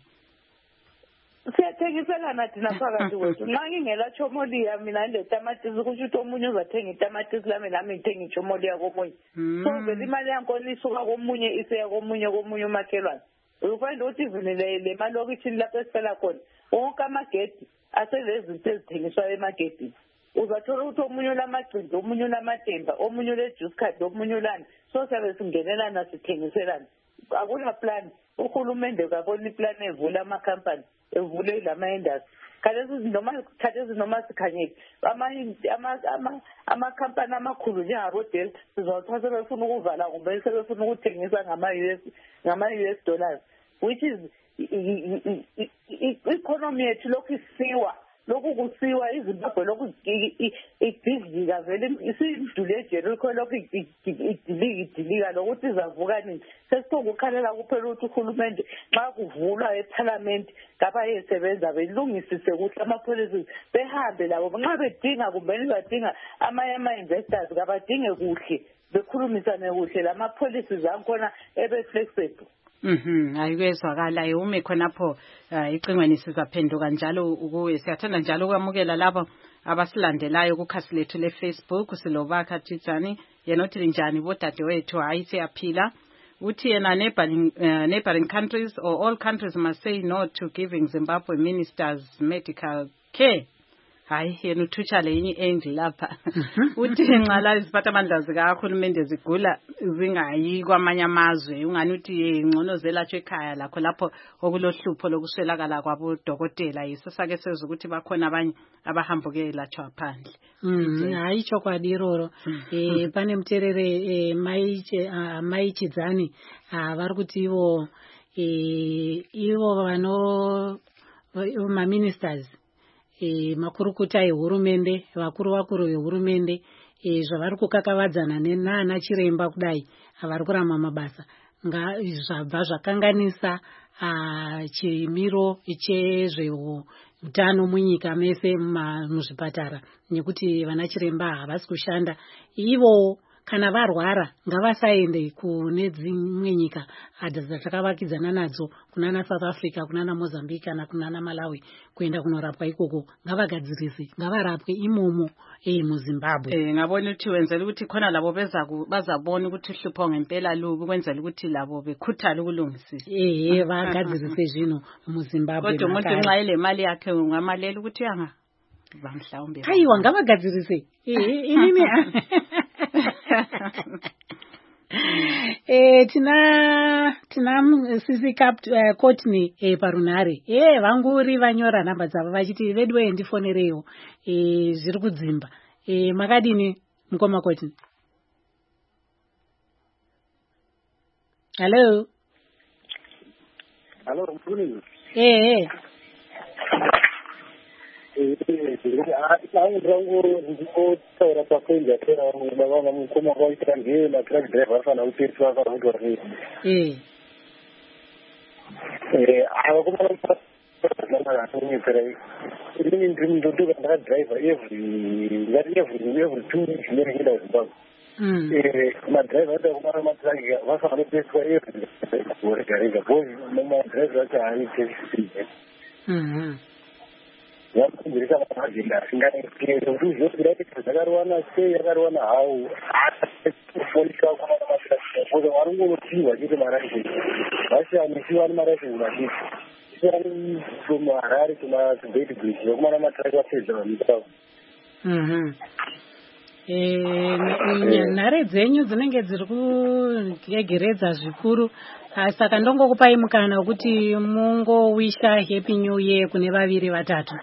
Siyathengiselana thina phakathi kwethu. Nxa ngingela chomoliya mina ndetamatisi kusho ukuthi omunye uzathenga itamatisi lami nami ngithenga ichomoliya komunye. So vele imali yankona isuka komunye isiya komunye umakhelwane. Ufind ukuthi ivunile le malokitshini lapho esifela khona wonke amagedi asenezinto ezithengiswa emagedini. Uzathola ukuthi omunye ulamagcindo omunye ulamathemba omunye ulejuice card omunye ulani. So siyabe singenelana sithengiselana. Akuna plan. Uhulumende kabona iplan evula amakhampani evule lama industry khathesi noma sikhanyeki amakhampani amakhulu njengabo-Delta sizawuthiwa sebefuna ukuvala kumbe sebefuna ukuthengisa ngama-US dollars, which is i-economy yethu lokhu isiwa, lokhu kusiwa iZimbabwe lokhu idilika vele isindlule eJericho lokhu idilika lokuthi izavuka nini. Sesizokukhalela kuphela ukuthi uhulumende xa kuvulwa ephalamenti ngabayesebenza belungisise kuhle amapholisi behambe labo nxa bedinga kumbe badinga ama-investors kabadinge kuhle bekhulumisane kuhle lama-policies ankhona ebe-flexible. Ayukezwakala ume khonapho icingweni sizaphenduka njalo ukuwe. Siyathanda njalo ukwamukela labo abasilandelayo kukhasi lethu le-Facebook. Silobakha Tijani yena uthi njani bodadewethu, hayi siyaphila. Uthi yena neighboring countries or all countries must say no to giving Zimbabwe ministers medical care. Hayi yena uthutsha lenye angel lapha. Uthi nxala iziphathamandla zikahulumende zigula zingayi kwamanye amazwe, ungani uthi ngcono zelatshwe ekhaya lakho lapho okulohlupho lokuswelakala kwabodokotela. Yisasake sezwe ukuthi bakhona abanye abahambuke latshwa phandle. Hayi chokwadiroro. Pane muterere mai Chidzani vari kuti ivo vano maministers makurukuta ehurumende, vakuru vehurumende zvavari kukakavadzana nana chiremba kudai vari kurama mabasa zvabva zvakanganisa chimiro chezveutano munyika mese muzvipatara, nekuti vana chiremba havasi kushanda. Ivo kana varwara ngavasaende kune dzimwe nyika dzatakavakidzana nadzo, kunana South Africa, kunana Mozambique kana kunana Malawi, kuenda kunorapwa ikoko. Ngavagadzirise, ngavarapwe imomo muZimbabwe. Ngabona ukuthi wenzela ukuthi khona labo bazabona ukuthi uhlupho ngempela lubi, kwenzela ukuthi labo bekhuthale ukulungisisa. Vagadzirise zvino muZimbabwe. Kodwa umuntu nxa ile mali yakhe ungamalela ukuthi bamhlawumbe. Hayiwa ngavagadzirise. Inini tina sisi Courtney parunare vanguri vanyora nhamba dzavo vachiti vedu ndifonereyo zviri kudzimba. Makadini mukoma Courtney? Hello. ndingotaura pakuenda tera vava mukoma kwaitira ngei matraki driver vafana kuperiswa vakaitwa sei avakomaaaaatoneperai inini ndiri ndotoka ndakadriver every 2 weeks ndinenge kuenda kuZimbabwe. Madriver aita kumara matraki vafana kuperiswa every rega rega because madriver acho haani yakumbirisa maagenda asinganekezo kuti uzvozvirati zvakarowana sei yakarowana hawo kufonisa kumana matraki because vari kungotiwa chete maraisensi vasiyamisiwa nemaraisensi machiti isiyani kumaharare kumabeit bridge nokumana matraki vapedza vamisavo. Nhare dzenyu dzinenge dziri kugegeredza zvikuru, saka ndongokupai mukana wekuti mungowisha happy new year kune vaviri vatatu.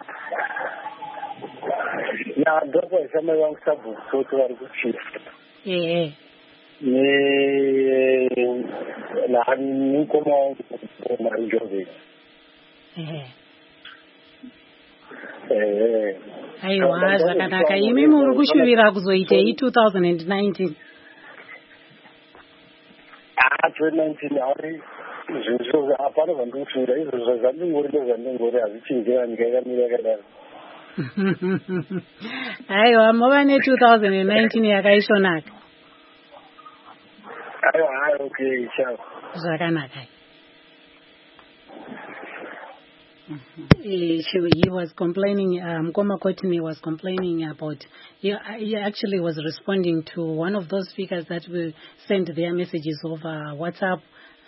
Ndakwaisa mai vangu sabhusoto vari kuchifa nemukoma wangu marijovheni. Aiwa zvakanaka. Imi muri kushuvira kuzoitei 2019? 2019 hauri zvinhu hapana zvandikushuvira, izvo zvandingori ndozvandingori, hazvichinjira nyika yakamira yakadaro. Aiwa mova ne2019 yakaisvonaka. Aiwa okay chao. Zvakanaka. He was complaining, Mkoma Courtney was complaining about, he actually was responding to one of those speakers that will send their messages over WhatsApp.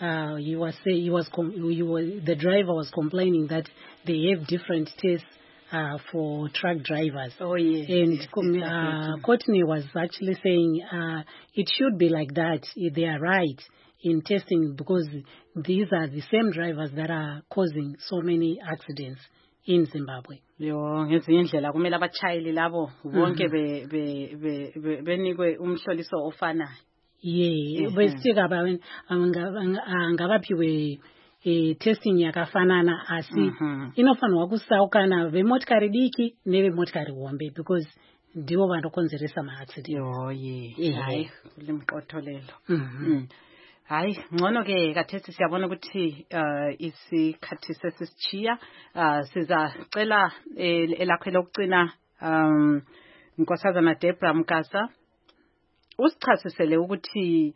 The driver was complaining that they have different tests for truck drivers. Oh, yes. And Courtney was actually saying it should be like that. They are right in testing because these are the same drivers that are causing so many accidents in Zimbabwe. Yo ngezinye indlela kumele abachayeli labo bonke benikwe umhloliso ofanayo. Besifika ngabaphiwe testing yakafanana asi inofanirwa kusaukana vemotikari diki nevemotikari hombe because ndivo vanokonzeresa maaccident. Hayi limqotholelo. Hayi ngcono ke kathesi siyabona ukuthi isikhathi sesisichiya sizacela elakhe lokugcina Nkosazana Deborah Mkasa usichasisele ukuthi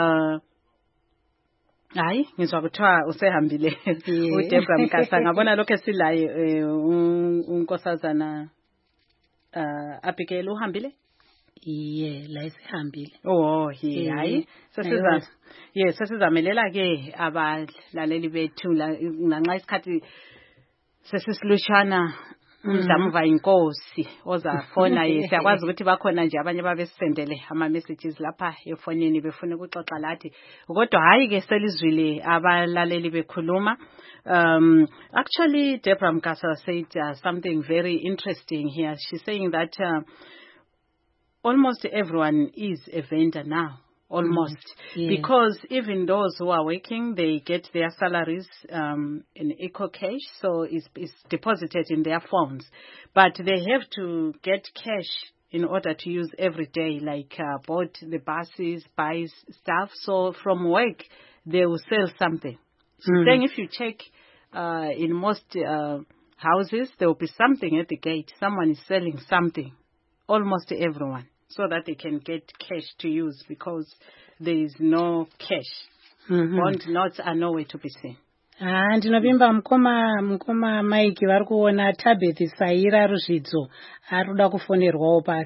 hayi ngizwa kuthiwa usehambile uDeborah Mkasa ngabona lokho esilaye uNkosazana Abigail uhambile la isihambile. Hayi sesizamelela ke abalaleli bethu ngenxa isikhathi sesisilushana umdlamuva inkosi ozafona siyakwazi ukuthi bakhona nje abanye babesendele ama messages lapha efonini befuna ukuxoxa lathi kodwa hayi ke selizwile abalaleli bekhuluma. Actually Deborah Mkasa said something very interesting here. She's saying that almost everyone is a vendor now. Almost. Because even those who are working, they get their salaries in EcoCash, so it's deposited in their phones. But they have to get cash in order to use every day, like board the buses, buy stuff. So from work, they will sell something. So saying if you check in most houses, there will be something at the gate. Someone is selling something, almost everyone, so that they can get cash to use because there is no cash. Bond notes are nowhere to be seen. Ndinovimba mukoma Mike vari kuona Tabeth Saira Rushidzo ari kuda kufonerwawo pa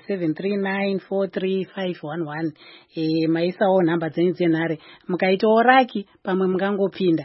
739435511 maisawo nhamba dzenyu dzenhare mukaitawo raki pamwe mungangopinda.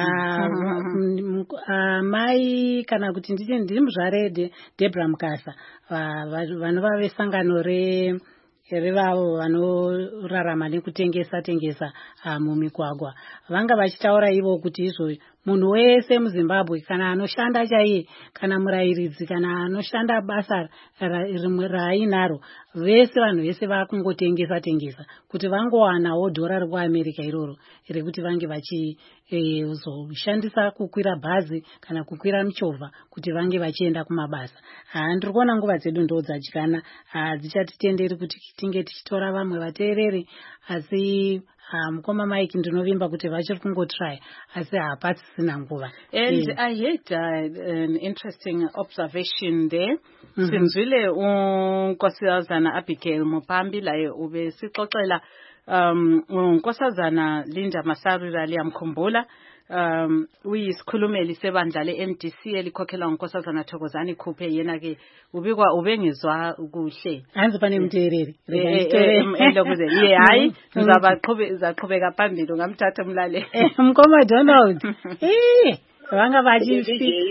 Mai kana kuti ndiri muzvare Deborah Mkasa vanova vesangano revavo vanorarama nekutengesa mumigwagwa vanga vachitaura ivo kuti izvo munhu wese muZimbabwe kana anoshanda chaiye kana murairidzi kana anoshanda basa rimwe raainaro vese vanhu vese vakungotengesa kuti vangowanawo dhora rekuAmerica iroro rekuti vange vachizoshandisa kukwira bhazi kana kukwira michovha kuti vange vachienda kumabasa. Ndiri kuona nguva dzedu ndodzadyana dzichatitenderi kuti tinge tichitora vamwe vateereri asi mukoma Mike ndinovimba kuti vachiri kungotry asi hapasisina nguva. And I heard an interesting observation there. Sinzwile uNkosazana Abigail Mupambi laye ubesixoxela uNkosazana Linda Masarira liyamkhumbula uyisikhulumeli sebandla leMDC elikhokhelwa uNkosazana Thokozani Khuphe yena ke ubikwa ubengizwa kuhle hanzi pane mteereri elokuze hayi ngizaqhubeka phambili ngamthatha umlale mkoma Donald vanga vachi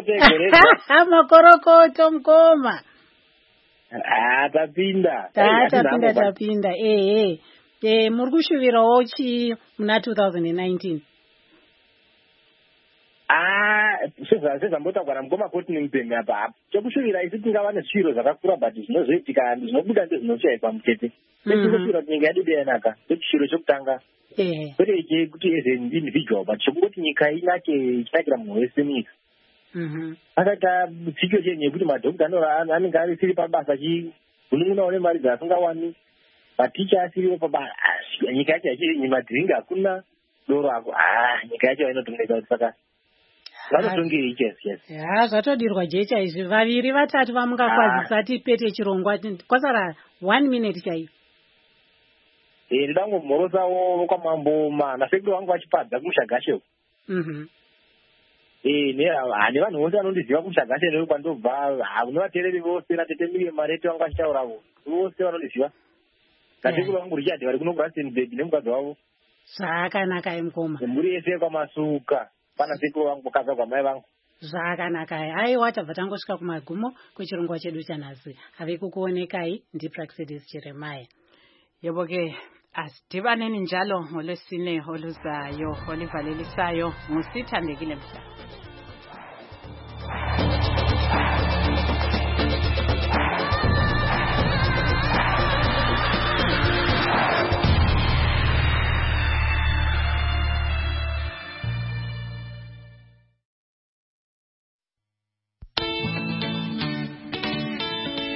makorokoto mkoma tapinda muri kushuvirawo chi muna 2019 sezambotagwana mukoma Courtney Mpembe apa chekushuvira isi tingava nezviro zvakakura but zvinozoitika zvinobuda ndezvinochaipa mutete sekushuvira kuti nyika yedu deyanaka chiro chokutanga kwete kuti as an individual but chokungoti nyika inake ichinakira munhu wese munyika akaita chikio chenyu yekuti madhokita anenge asiri pabasa chigunun'unawo nemari dzaasingawani maticha asiriwo pabasa nyika yacho yachii madhiringi hakuna doro ako nyika yacho inotongeka kuti saka vanotongei zvatodirwa jecha izvi vaviri vatatu vamungakwazisa tipete chirongwa kwasara 1 minute chaiyo ndidangomhorosawo kwamambo nasekuru vangu vachipadza kumushagashe nevanhu vose vanondiziva kumushagashe nero kwandobva nevateereri vose natete Miriam Marete vangu vachitauravo vose vanondiziva nasekuru vangu Richard vari kuno Rustenburg nemukadzi wavo zvakanaka mukoma mburi yese kwamasuka pana sekuru vangu kukaza kwamai vangu zvakanaka haiwa tabva tangosvika kumagumo kwechirongwa chedu chanhasi ave kukuonekai ndiPraxedis Jeremiah. Yebo ke asidibaneni njalo ngolwesine oluzayo olivalelisayo ngusithandekile mhla.